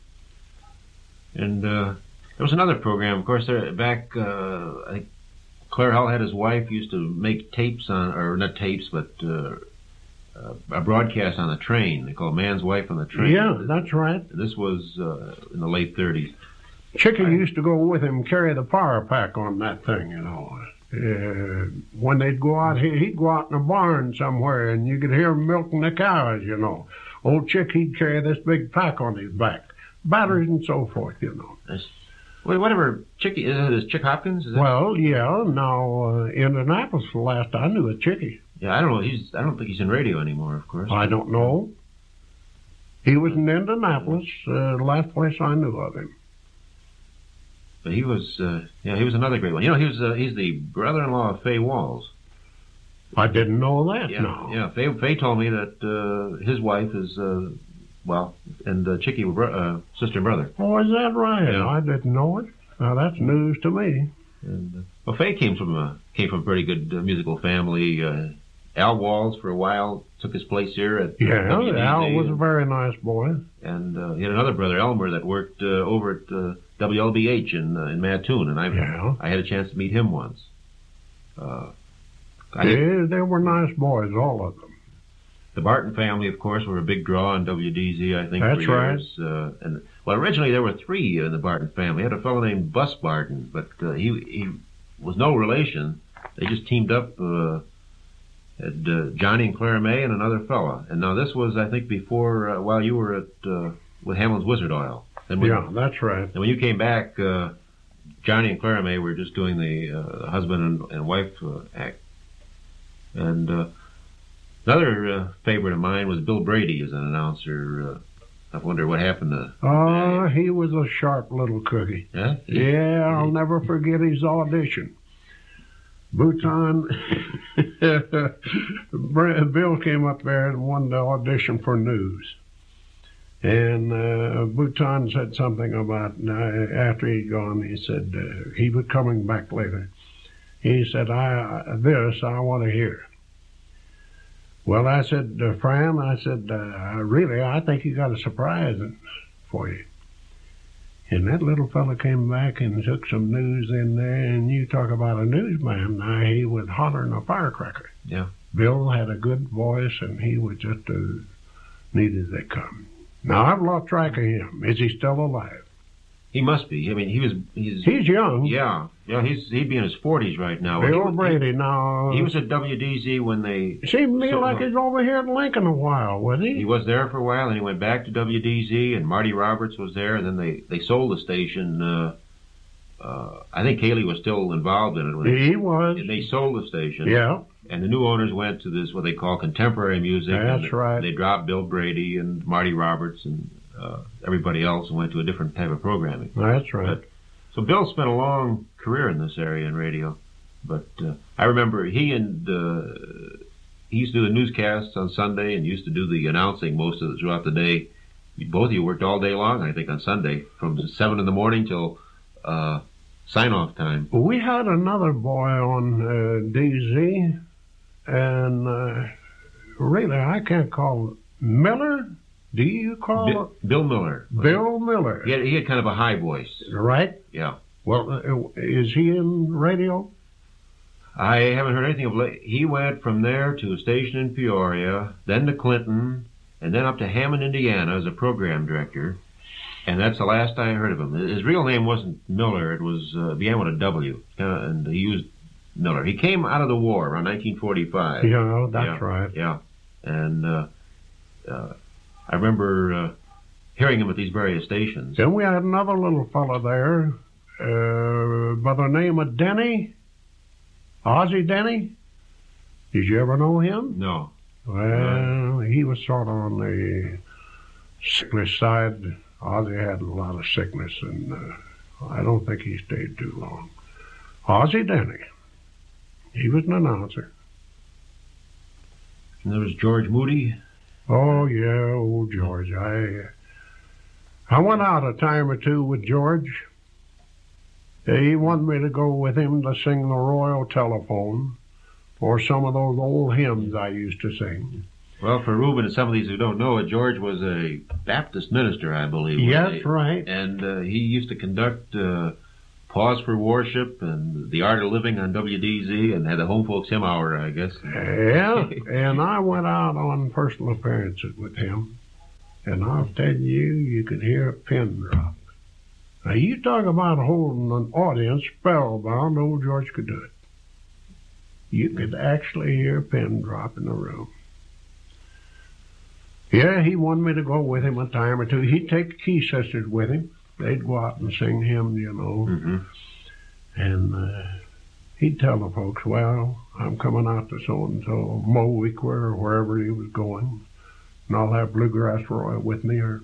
and uh, there was another program, of course, there, back, uh, I think Claire Hull had his wife used to make tapes on, or not tapes, but uh, uh, a broadcast on the train. They called Man's Wife on the Train. Yeah, that's right. This was uh, in the late thirties. Chicky used to go with him, carry the power pack on that thing, you know. Uh, when they'd go out, he, he'd go out in a barn somewhere, and you could hear him milking the cows, you know. Old Chick, he'd carry this big pack on his back, batteries and so forth, you know. That's, whatever, Chicky, is it is Chick Hopkins? Is that? Well, yeah, now, uh, Indianapolis, the last I knew of Chicky. Yeah, I don't know. He's. I don't think he's in radio anymore, of course. I don't know. He was in Indianapolis, uh, the last place I knew of him. But he was, uh, yeah, he was another great one. You know, he was, uh, he's the brother-in-law of Fay Walls. I didn't know that, Yeah, no. yeah. Fay, Fay told me that uh, his wife is, uh, well, and uh, Chicky were bro- uh, sister and brother. Oh, is that right? Yeah. I didn't know it. Now, that's news to me. And uh, well, Fay came from a came from a pretty good uh, musical family. Uh, Al Walls, for a while, took his place here at Yeah, W D Z. Al was a very nice boy. And uh, he had another brother, Elmer, that worked uh, over at uh, W L B H in uh, in Mattoon, and I Yeah. I had a chance to meet him once. Uh, I Yeah, they were nice boys, all of them. The Barton family, of course, were a big draw on W D Z, I think, That's for right. years. Uh, and well, originally there were three in the Barton family. Had a fellow named Bus Barton, but uh, he he was no relation. They just teamed up. Uh, had uh, Johnny and Clara May and another fella. And now this was, I think, before uh, while you were at uh, with Hamlin's Wizard Oil. And when, Yeah, that's right. and when you came back, uh, Johnny and Clara May were just doing the uh, husband and, and wife uh, act. And uh, another uh, favorite of mine was Bill Brady as an announcer. Uh, I wonder what happened to... Oh, uh, he was a sharp little cookie. Yeah? Yeah, I'll never forget his audition. Bhutan, Bill came up there and wanted to audition for news. And uh, Bhutan said something about, uh, after he'd gone, he said, uh, he was coming back later. He said, I, this I want to hear. Well, I said, uh, Fran, I said, uh, really, I think you got a surprise for you. And that little fella came back and took some news in there, and you talk about a newsman. Now, he was hollering a firecracker. Yeah. Bill had a good voice, and he was just as neat as they come. Now, I've lost track of him. Is he still alive? He must be. I mean, he was... He's, he's young. Yeah. Yeah, he's, he'd be in his forties right now. Bill he, Brady, he, now... He was at W D Z when they... Seemed to me so, like he's over here at Lincoln a while, was he? He was there for a while, and he went back to W D Z, and Marty Roberts was there, and then they, they sold the station. Uh, uh, I think Cayley was still involved in it. When he they, was. They sold the station. Yeah. And the new owners went to this, what they call contemporary music. That's and right. They dropped Bill Brady and Marty Roberts and uh, everybody else and went to a different type of programming. That's right. But, so Bill spent a long career in this area in radio. But uh, I remember he and uh, he used to do the newscasts on Sunday and used to do the announcing most of the, throughout the day. Both of you worked all day long, I think, on Sunday, from seven in the morning till uh, sign-off time. We had another boy on uh, D Z, and uh, really, I can't call him Miller. Do you call Bi- it? Bill Miller. Bill Miller. He had, he had kind of a high voice. Right? Yeah. Well, uh, is he in radio? I haven't heard anything of late. He went from there to a station in Peoria, then to Clinton, and then up to Hammond, Indiana as a program director. And that's the last I heard of him. His real name wasn't Miller. It was, uh, began with a W. Uh, and he used Miller. He came out of the war around nineteen forty-five. Yeah, that's yeah, right. Yeah. And uh, uh, I remember uh, hearing him at these various stations. Then we had another little fella there uh, by the name of Denny. Ozzie Denny. Did you ever know him? No. Well, he was sort of on the sickness side. Ozzie had a lot of sickness, and uh, I don't think he stayed too long. Ozzie Denny. He was an announcer. And there was George Moody. Oh, yeah, old George. I, I went out a time or two with George. He wanted me to go with him to sing the Royal Telephone or some of those old hymns I used to sing. Well, for Reuben and some of these who don't know it, George was a Baptist minister, I believe. Yes, they, right. And uh, he used to conduct uh, Pause for Worship and The Art of Living on W D Z and had the Home Folks Hymn Hour, I guess. Yeah, and I went out on personal appearances with him, and I'll tell you, you could hear a pin drop. Now, you talk about holding an audience spellbound, old George could do it. You could actually hear a pin drop in the room. Yeah, he wanted me to go with him a time or two. He'd take the Key Sisters with him. They'd go out and sing hymns, you know. Mm-hmm. And uh, he'd tell the folks, well, I'm coming out to so-and-so, Mowickwer, or wherever he was going, and I'll have Bluegrass Roy with me. Or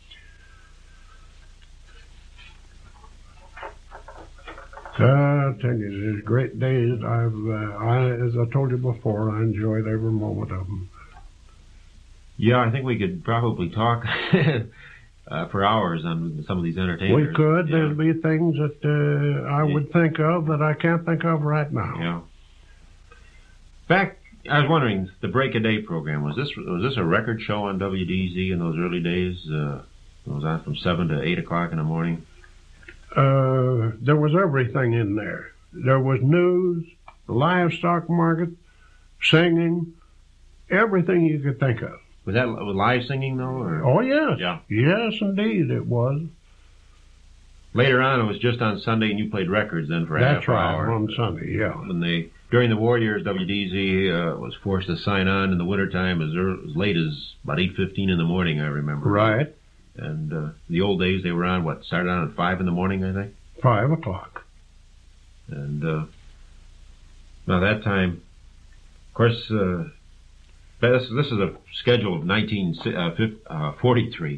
Uh, I tell you, there's great days. I've, uh, I, as I told you before, I enjoyed every moment of them. Yeah, I think we could probably talk uh, for hours on some of these entertainers. We could. Yeah. There'd be things that uh, I would think of that I can't think of right now. Yeah. Back, I was wondering, the Break a Day program, was this was this a record show on W D Z in those early days? Uh, it was on from seven to eight o'clock in the morning. Uh, there was everything in there. There was news, the livestock market, singing, everything you could think of. Was that was live singing, though? Or? Oh, yes. Yeah. Yes, indeed, it was. Later on, it was just on Sunday, and you played records then for a That's half right, hour. on Sunday, yeah. When they, during the war years, W D Z uh, was forced to sign on in the wintertime as, early, as late as about eight fifteen in the morning, I remember. Right. And uh, the old days, they were on, what, started on at five in the morning, I think? Five o'clock. And uh, now that time, of course, uh, this, this is a schedule of nineteen forty-three.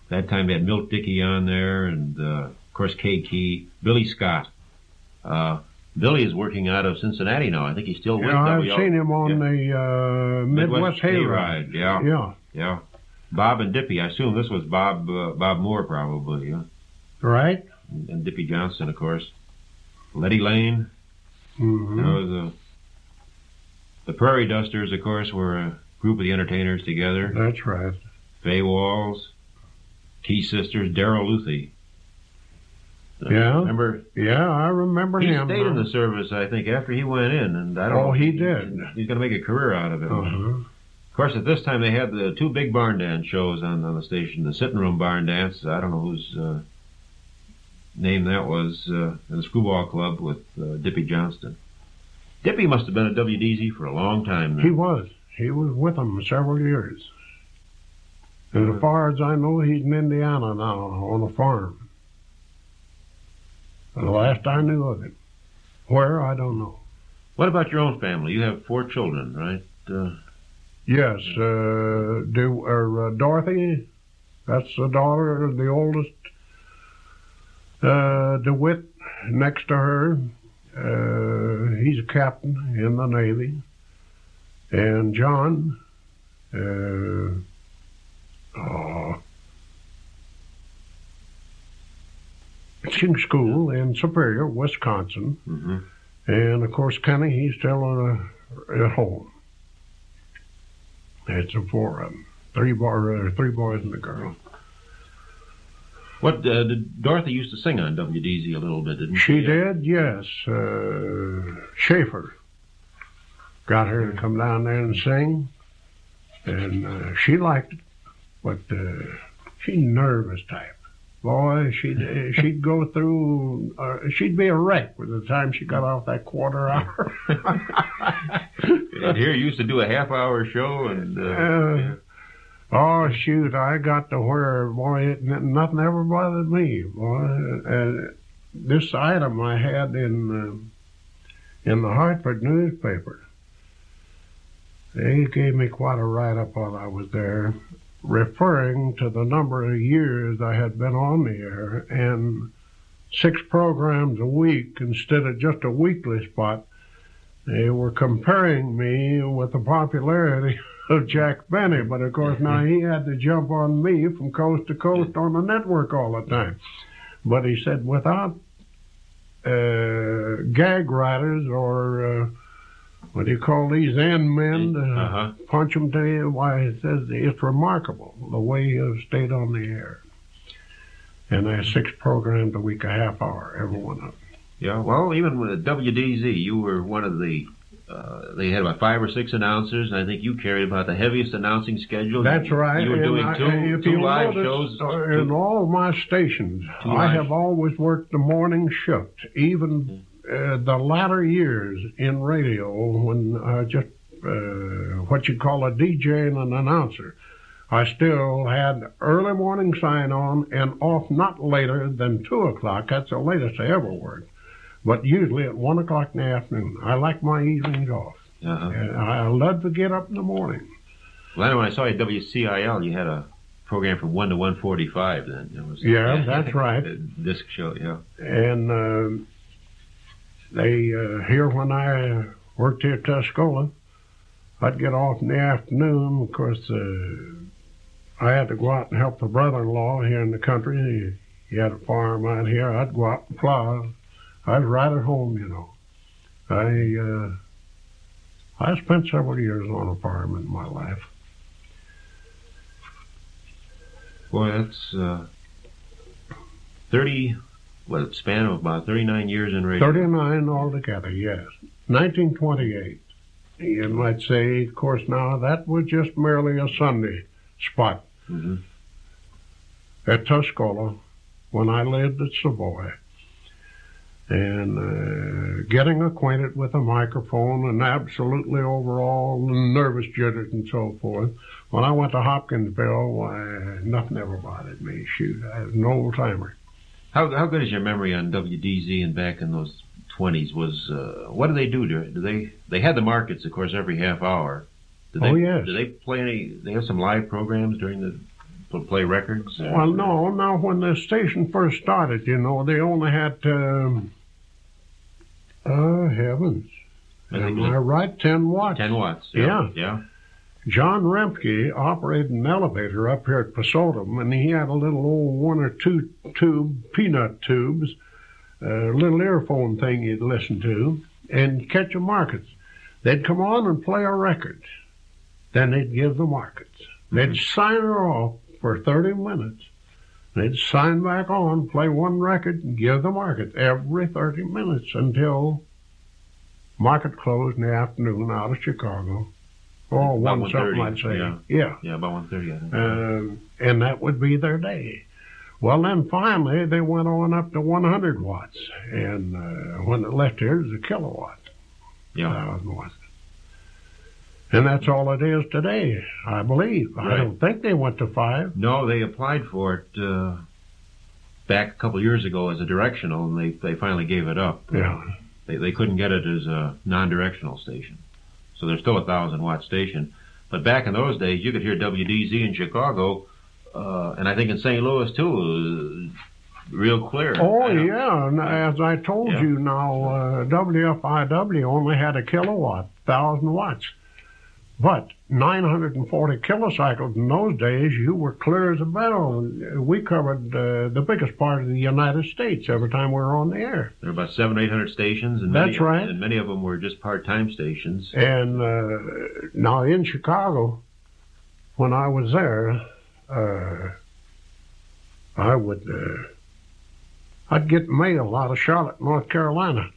That time they had Milt Dickey on there, and uh, of course Kay Key, Billy Scott. Uh, Billy is working out of Cincinnati now. I think he's still with Yeah, I've W L. seen him on yeah. the uh, Midwest, Midwest Hayride. Hayride, yeah. Yeah. Yeah. Bob and Dippy. I assume this was Bob uh, Bob Moore, probably. Yeah. Right? And Dippy Johnson, of course. Letty Lane. Mm-hmm. That was a, the Prairie Dusters, of course, were a group of the entertainers together. That's right. Fay Walls, Key Sisters, Darrell Luthi. Uh, Yeah. Remember? Yeah, I remember He him. stayed in now. the service, I think, after he went in, and I don't Oh, know. he did. He's going to make a career out of it. Uh-huh. Of course, at this time they had the two big barn dance shows on, on the station. The Sitting Room Barn Dance. I don't know whose uh, name that was. Uh, and the Screwball Club with uh, Dippy Johnston. Dippy must have been at W D Z for a long time. Then. He was. He was with them several years. And as far as I know, he's in Indiana now on a farm. The last I knew of him. Where, I don't know. What about your own family? You have four children, right? Uh, Yes, uh, do, or, uh, Dorothy, that's the daughter of the oldest. Uh, DeWitt, next to her, uh, he's a captain in the Navy. And John, uh, oh, teaching school in Superior, Wisconsin. mm-hmm. And of course, Kenny, he's still uh, at home. It's a four of them. Three, bar, uh, three boys and a girl. What uh, did Dorothy used to sing on W D Z a little bit, didn't she? She did, yes. Uh, Schaefer got her to come down there and sing, and uh, she liked it, but uh, she's a nervous type. Boy, she'd uh, she'd go through. Uh, she'd be a wreck by the time she got off that quarter hour. And here you used to do a half-hour show, and uh, Uh, yeah. Oh, shoot, I got to where, boy, it, nothing ever bothered me, boy. Uh, this item I had in uh, in the Hartford newspaper, they gave me quite a write-up while I was there, referring to the number of years I had been on the air, and six programs a week instead of just a weekly spot. They were comparing me with the popularity of Jack Benny, but of course now he had to jump on me from coast to coast on the network all the time. But he said without uh, gag writers or uh, what do you call these end men to Uh-huh. punch them to you, why, he says it's remarkable the way you have stayed on the air. And there's six programs a week, a half hour, every one of them. Yeah, well, even with W D Z, you were one of the, uh, they had about five or six announcers, and I think you carried about the heaviest announcing schedule. That's you, right. You were and doing I, two, if two you live notice, shows. uh, two- in all my stations, Two I live- have always worked the morning shift, even uh, the latter years in radio when I just, uh, what you call a D J and an announcer. I still had early morning sign-on and off not later than two o'clock. That's the latest I ever worked. But usually at one o'clock in the afternoon. I like my evenings off. Uh-huh. And I love to get up in the morning. Well, I know when I saw you at W C I L, you had a program from one to one forty-five then. It was, Yeah, that's right. A disc show, yeah. And uh, they, uh, here when I worked here at Tuscola, I'd get off in the afternoon. Of course, uh, I had to go out and help the brother-in-law here in the country. He, he had a farm out here. I'd go out and plow. I was right at home, you know. I uh, I spent several years on a farm in my life. Boy, that's uh, thirty, what, a span of about thirty-nine years in radio. thirty-nine altogether, yes. nineteen twenty-eight. You might say, of course, now that was just merely a Sunday spot Mm-hmm. at Tuscola when I lived at Savoy. And uh, getting acquainted with a microphone and absolutely overall nervous jitters and so forth. When I went to Hopkinsville, why, nothing ever bothered me. Shoot, I was an old-timer. How how good is your memory on W D Z and back in those twenties? Was uh, what do they do? Do do they they had the markets, of course, every half hour? Did they, Oh, yes. Did they play any? They have some live programs during the to play records? Or? Well, no. Now, when the station first started, you know, they only had, um, oh, heavens. I Am I right? Ten watts. Ten watts. Yeah. Yeah. yeah. John Remke operated an elevator up here at Pasodum, and he had a little old one or two tube, peanut tubes, a little earphone thing you'd listen to, and catch the markets. They'd come on and play a record. Then they'd give the markets. They'd mm-hmm. sign her off for thirty minutes. They'd sign back on, play one record, and give the markets every thirty minutes until market closed in the afternoon out of Chicago. Oh, one something I'd say. Yeah, yeah, yeah about one thirty, I think. Uh, and that would be their day. Well, then finally they went on up to one hundred watts, and uh, when it left here, it was a kilowatt. Yeah. Thousand watts. And that's all it is today, I believe. Right. I don't think they went to five. No, they applied for it uh, back a couple of years ago as a directional, and they, they finally gave it up. Yeah. They they couldn't get it as a non-directional station. So they're still a thousand watt station. But back in those days, you could hear W D Z in Chicago, uh, and I think in Saint Louis too, uh, real clear. Oh, yeah. And as I told yeah. you now, uh, W F I W only had a kilowatt, thousand watts. But nine hundred forty kilocycles in those days, you were clear as a bell. We covered uh, the biggest part of the United States every time we were on the air. There were about seven, eight hundred stations, and that's many, right. And many of them were just part-time stations. And uh, now in Chicago, when I was there, uh, I would uh, I'd get mail out of Charlotte, North Carolina,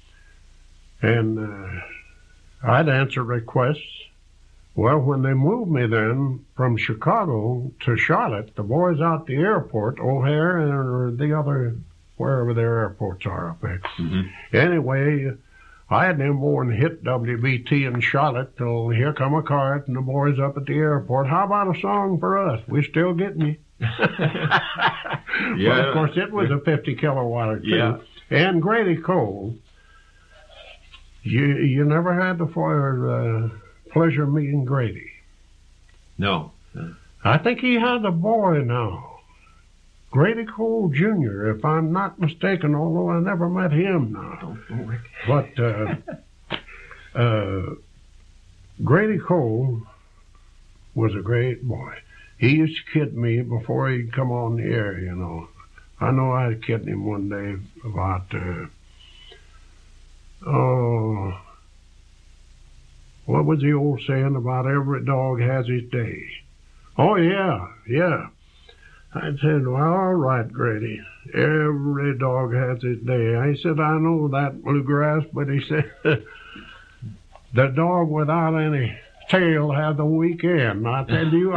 and uh, I'd answer requests. Well, when they moved me then from Chicago to Charlotte, the boys out the airport, O'Hare or the other, wherever their airports are up there. Mm-hmm. Anyway, I had them more than hit W B T in Charlotte till here come a cart and the boys up at the airport. How about a song for us? We still getting you. Yeah. Well, of course, it was a fifty kilowatt too. Yeah. And Grady Cole, you you never had the for. Uh, pleasure meeting Grady. No. no. I think he has a boy now. Grady Cole Junior, if I'm not mistaken, although I never met him now. But uh, uh, Grady Cole was a great boy. He used to kid me before he'd come on the air, you know. I know I was kidding him one day about, uh, oh... what was the old saying about every dog has his day? Oh, yeah, yeah. I said, well, all right, Grady. Every dog has his day. I said, I know that, Bluegrass, but he said, the dog without any tail has the weekend. I tell you,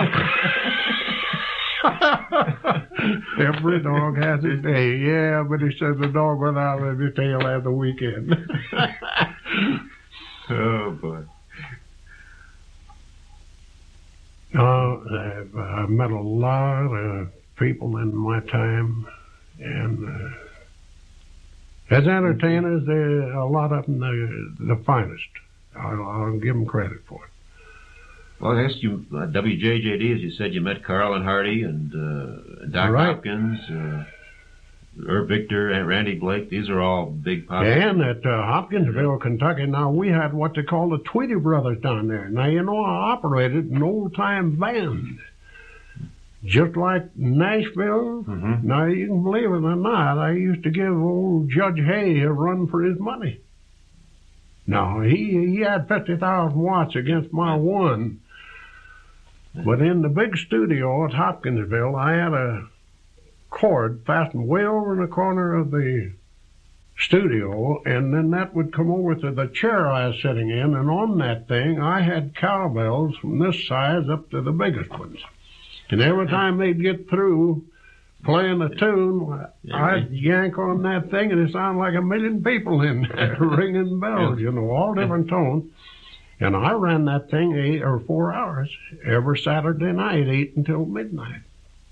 every dog has his day. Yeah, but he said, the dog without any tail has the weekend. Oh, boy. Uh, I've, I've met a lot of people in my time, and uh, as entertainers, they're a lot of them the the finest. I'll, I'll give them credit for it. Well, I guess you uh, W J J D, as you said, you met Carl and Hardy and uh, Doc right. Hopkins, uh, Irv Victor, and Randy Blake. These are all big pop. And at uh, Hopkinsville, Kentucky, now we had what they call the Tweedy Brothers down there. Now, you know, I operated an old-time band. Just like Nashville. Mm-hmm. Now, you can believe it or not, I used to give old Judge Hay a run for his money. Now, he, he had fifty thousand watts against my one. But in the big studio at Hopkinsville, I had a cord fastened way over in the corner of the studio, and then that would come over to the chair I was sitting in, and on that thing I had cowbells from this size up to the biggest ones. And every time they'd get through playing the tune, I'd yank on that thing, and it sounded like a million people in there ringing bells, you know, all different tones. And I ran that thing eight or four hours every Saturday night, eight until midnight.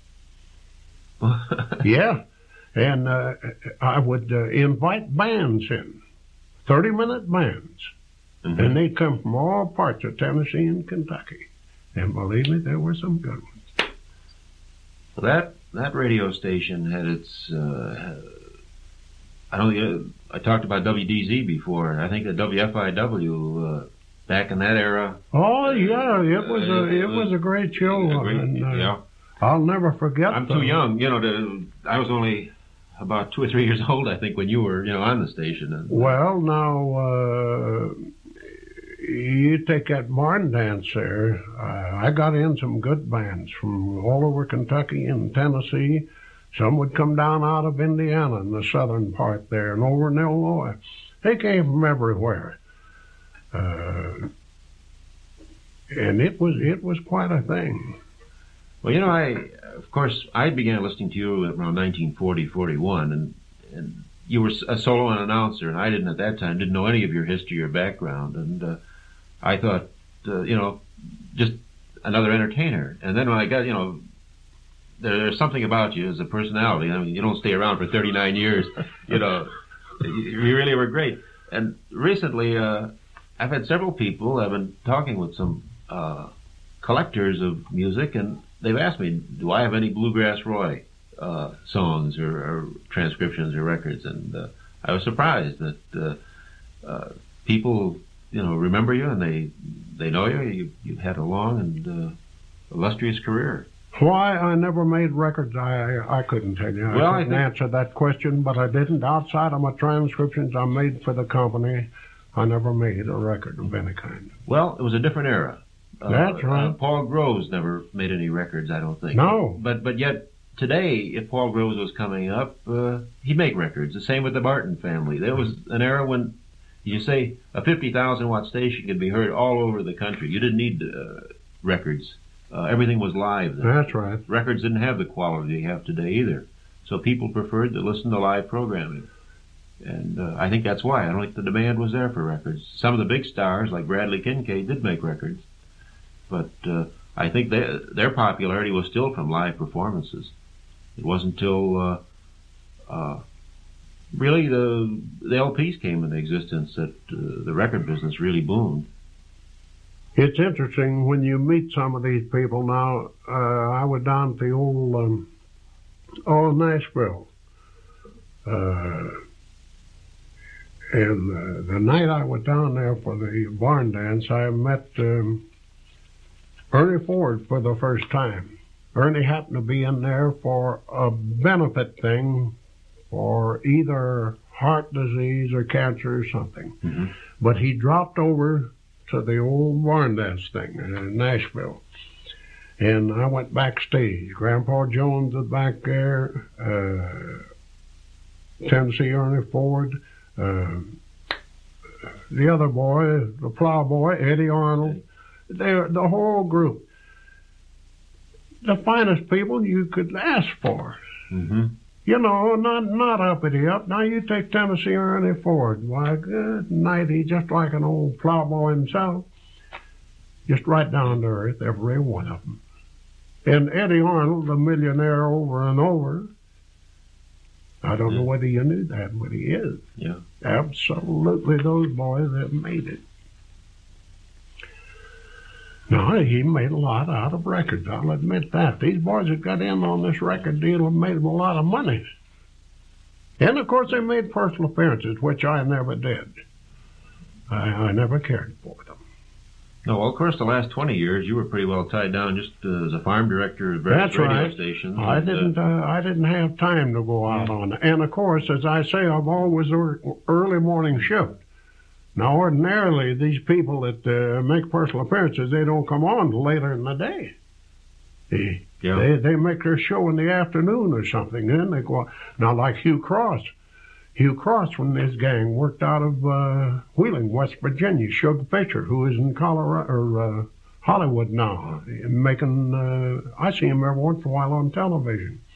Yeah, and uh, I would uh, invite bands in, thirty-minute bands, mm-hmm. and they'd come from all parts of Tennessee and Kentucky. And believe me, there were some good ones. Well, that that radio station had its. Uh, I don't. Uh, I talked about W D Z before. I think the W F I W uh, back in that era. Oh yeah, it was uh, a it was a great show. A great, and, uh, yeah. I'll never forget. I'm them. too young, you know. To, I was only about two or three years old, I think, when you were, you know, on the station. And, well, now uh, you take that barn dance there. Uh, I got in some good bands from all over Kentucky and Tennessee. Some would come down out of Indiana in the southern part there, and over in Illinois. They came from everywhere, uh, and it was it was quite a thing. Well, you know, I, of course, I began listening to you around nineteen forty, forty-one, and, and you were a solo announcer, and I didn't at that time, didn't know any of your history or background, and uh, I thought, uh, you know, just another entertainer. And then when I got, you know, there, there's something about you as a personality. I mean, you don't stay around for thirty-nine years, you know, you really were great. And recently, uh, I've had several people, I've been talking with some uh, collectors of music, and they've asked me, do I have any Bluegrass Roy uh, songs or, or transcriptions or records? And uh, I was surprised that uh, uh, people, you know, remember you and they they know you. you you've had a long and uh, illustrious career. Why I never made records, I I couldn't tell you. I well, couldn't I think... answer that question, but I didn't. Outside of my transcriptions I made for the company, I never made a record of any kind. Well, it was a different era. Uh, That's right. Uh, Paul Groves never made any records, I don't think. No. But but yet today, if Paul Groves was coming up, uh, he'd make records. The same with the Martin family. There was an era when you say a fifty thousand watt station could be heard all over the country. You didn't need uh, records. Uh, everything was live then. That's right. Records didn't have the quality they have today either. So people preferred to listen to live programming. And uh, I think that's why. I don't think the demand was there for records. Some of the big stars, like Bradley Kincaid, did make records. But uh, I think they, their popularity was still from live performances. It wasn't until uh, uh, really the, the L Ps came into existence that uh, the record business really boomed. It's interesting when you meet some of these people. Now, uh, I was down at the old, um, old Nashville. Uh, and uh, the night I was down there for the barn dance, I met... Um, Ernie Ford for the first time. Ernie happened to be in there for a benefit thing for either heart disease or cancer or something. Mm-hmm. But he dropped over to the old barn dance thing in Nashville. And I went backstage. Grandpa Jones was back there, uh, Tennessee Ernie Ford, uh, the other boy, the plowboy, Eddie Arnold. They're the whole group, the finest people you could ask for. Mm-hmm. You know, not not uppity up. Now you take Tennessee Ernie Ford. Why, good night, he's just like an old plowboy himself, just right down to earth, every one of them. And Eddie Arnold, the millionaire over and over. I don't know whether you knew that, but he is. Yeah, absolutely, those boys have made it. No, he made a lot out of records, I'll admit that. These boys that got in on this record deal have made them a lot of money. And, of course, they made personal appearances, which I never did. I, I never cared for them. No, well, of course, the last twenty years, you were pretty well tied down just uh, as a farm director of various That's radio right. stations. I and, didn't uh, I didn't have time to go out yeah. on it. And, of course, as I say, I've always worked early morning shift. Now, ordinarily, these people that uh, make personal appearances, they don't come on till later in the day. They, yeah. they they make their show in the afternoon or something. Then they go. Now, like Hugh Cross. Hugh Cross, when his gang worked out of uh, Wheeling, West Virginia, Sugar Fisher, who is in Colorado or uh, Hollywood now, making. Uh, I see him every once in a while on television.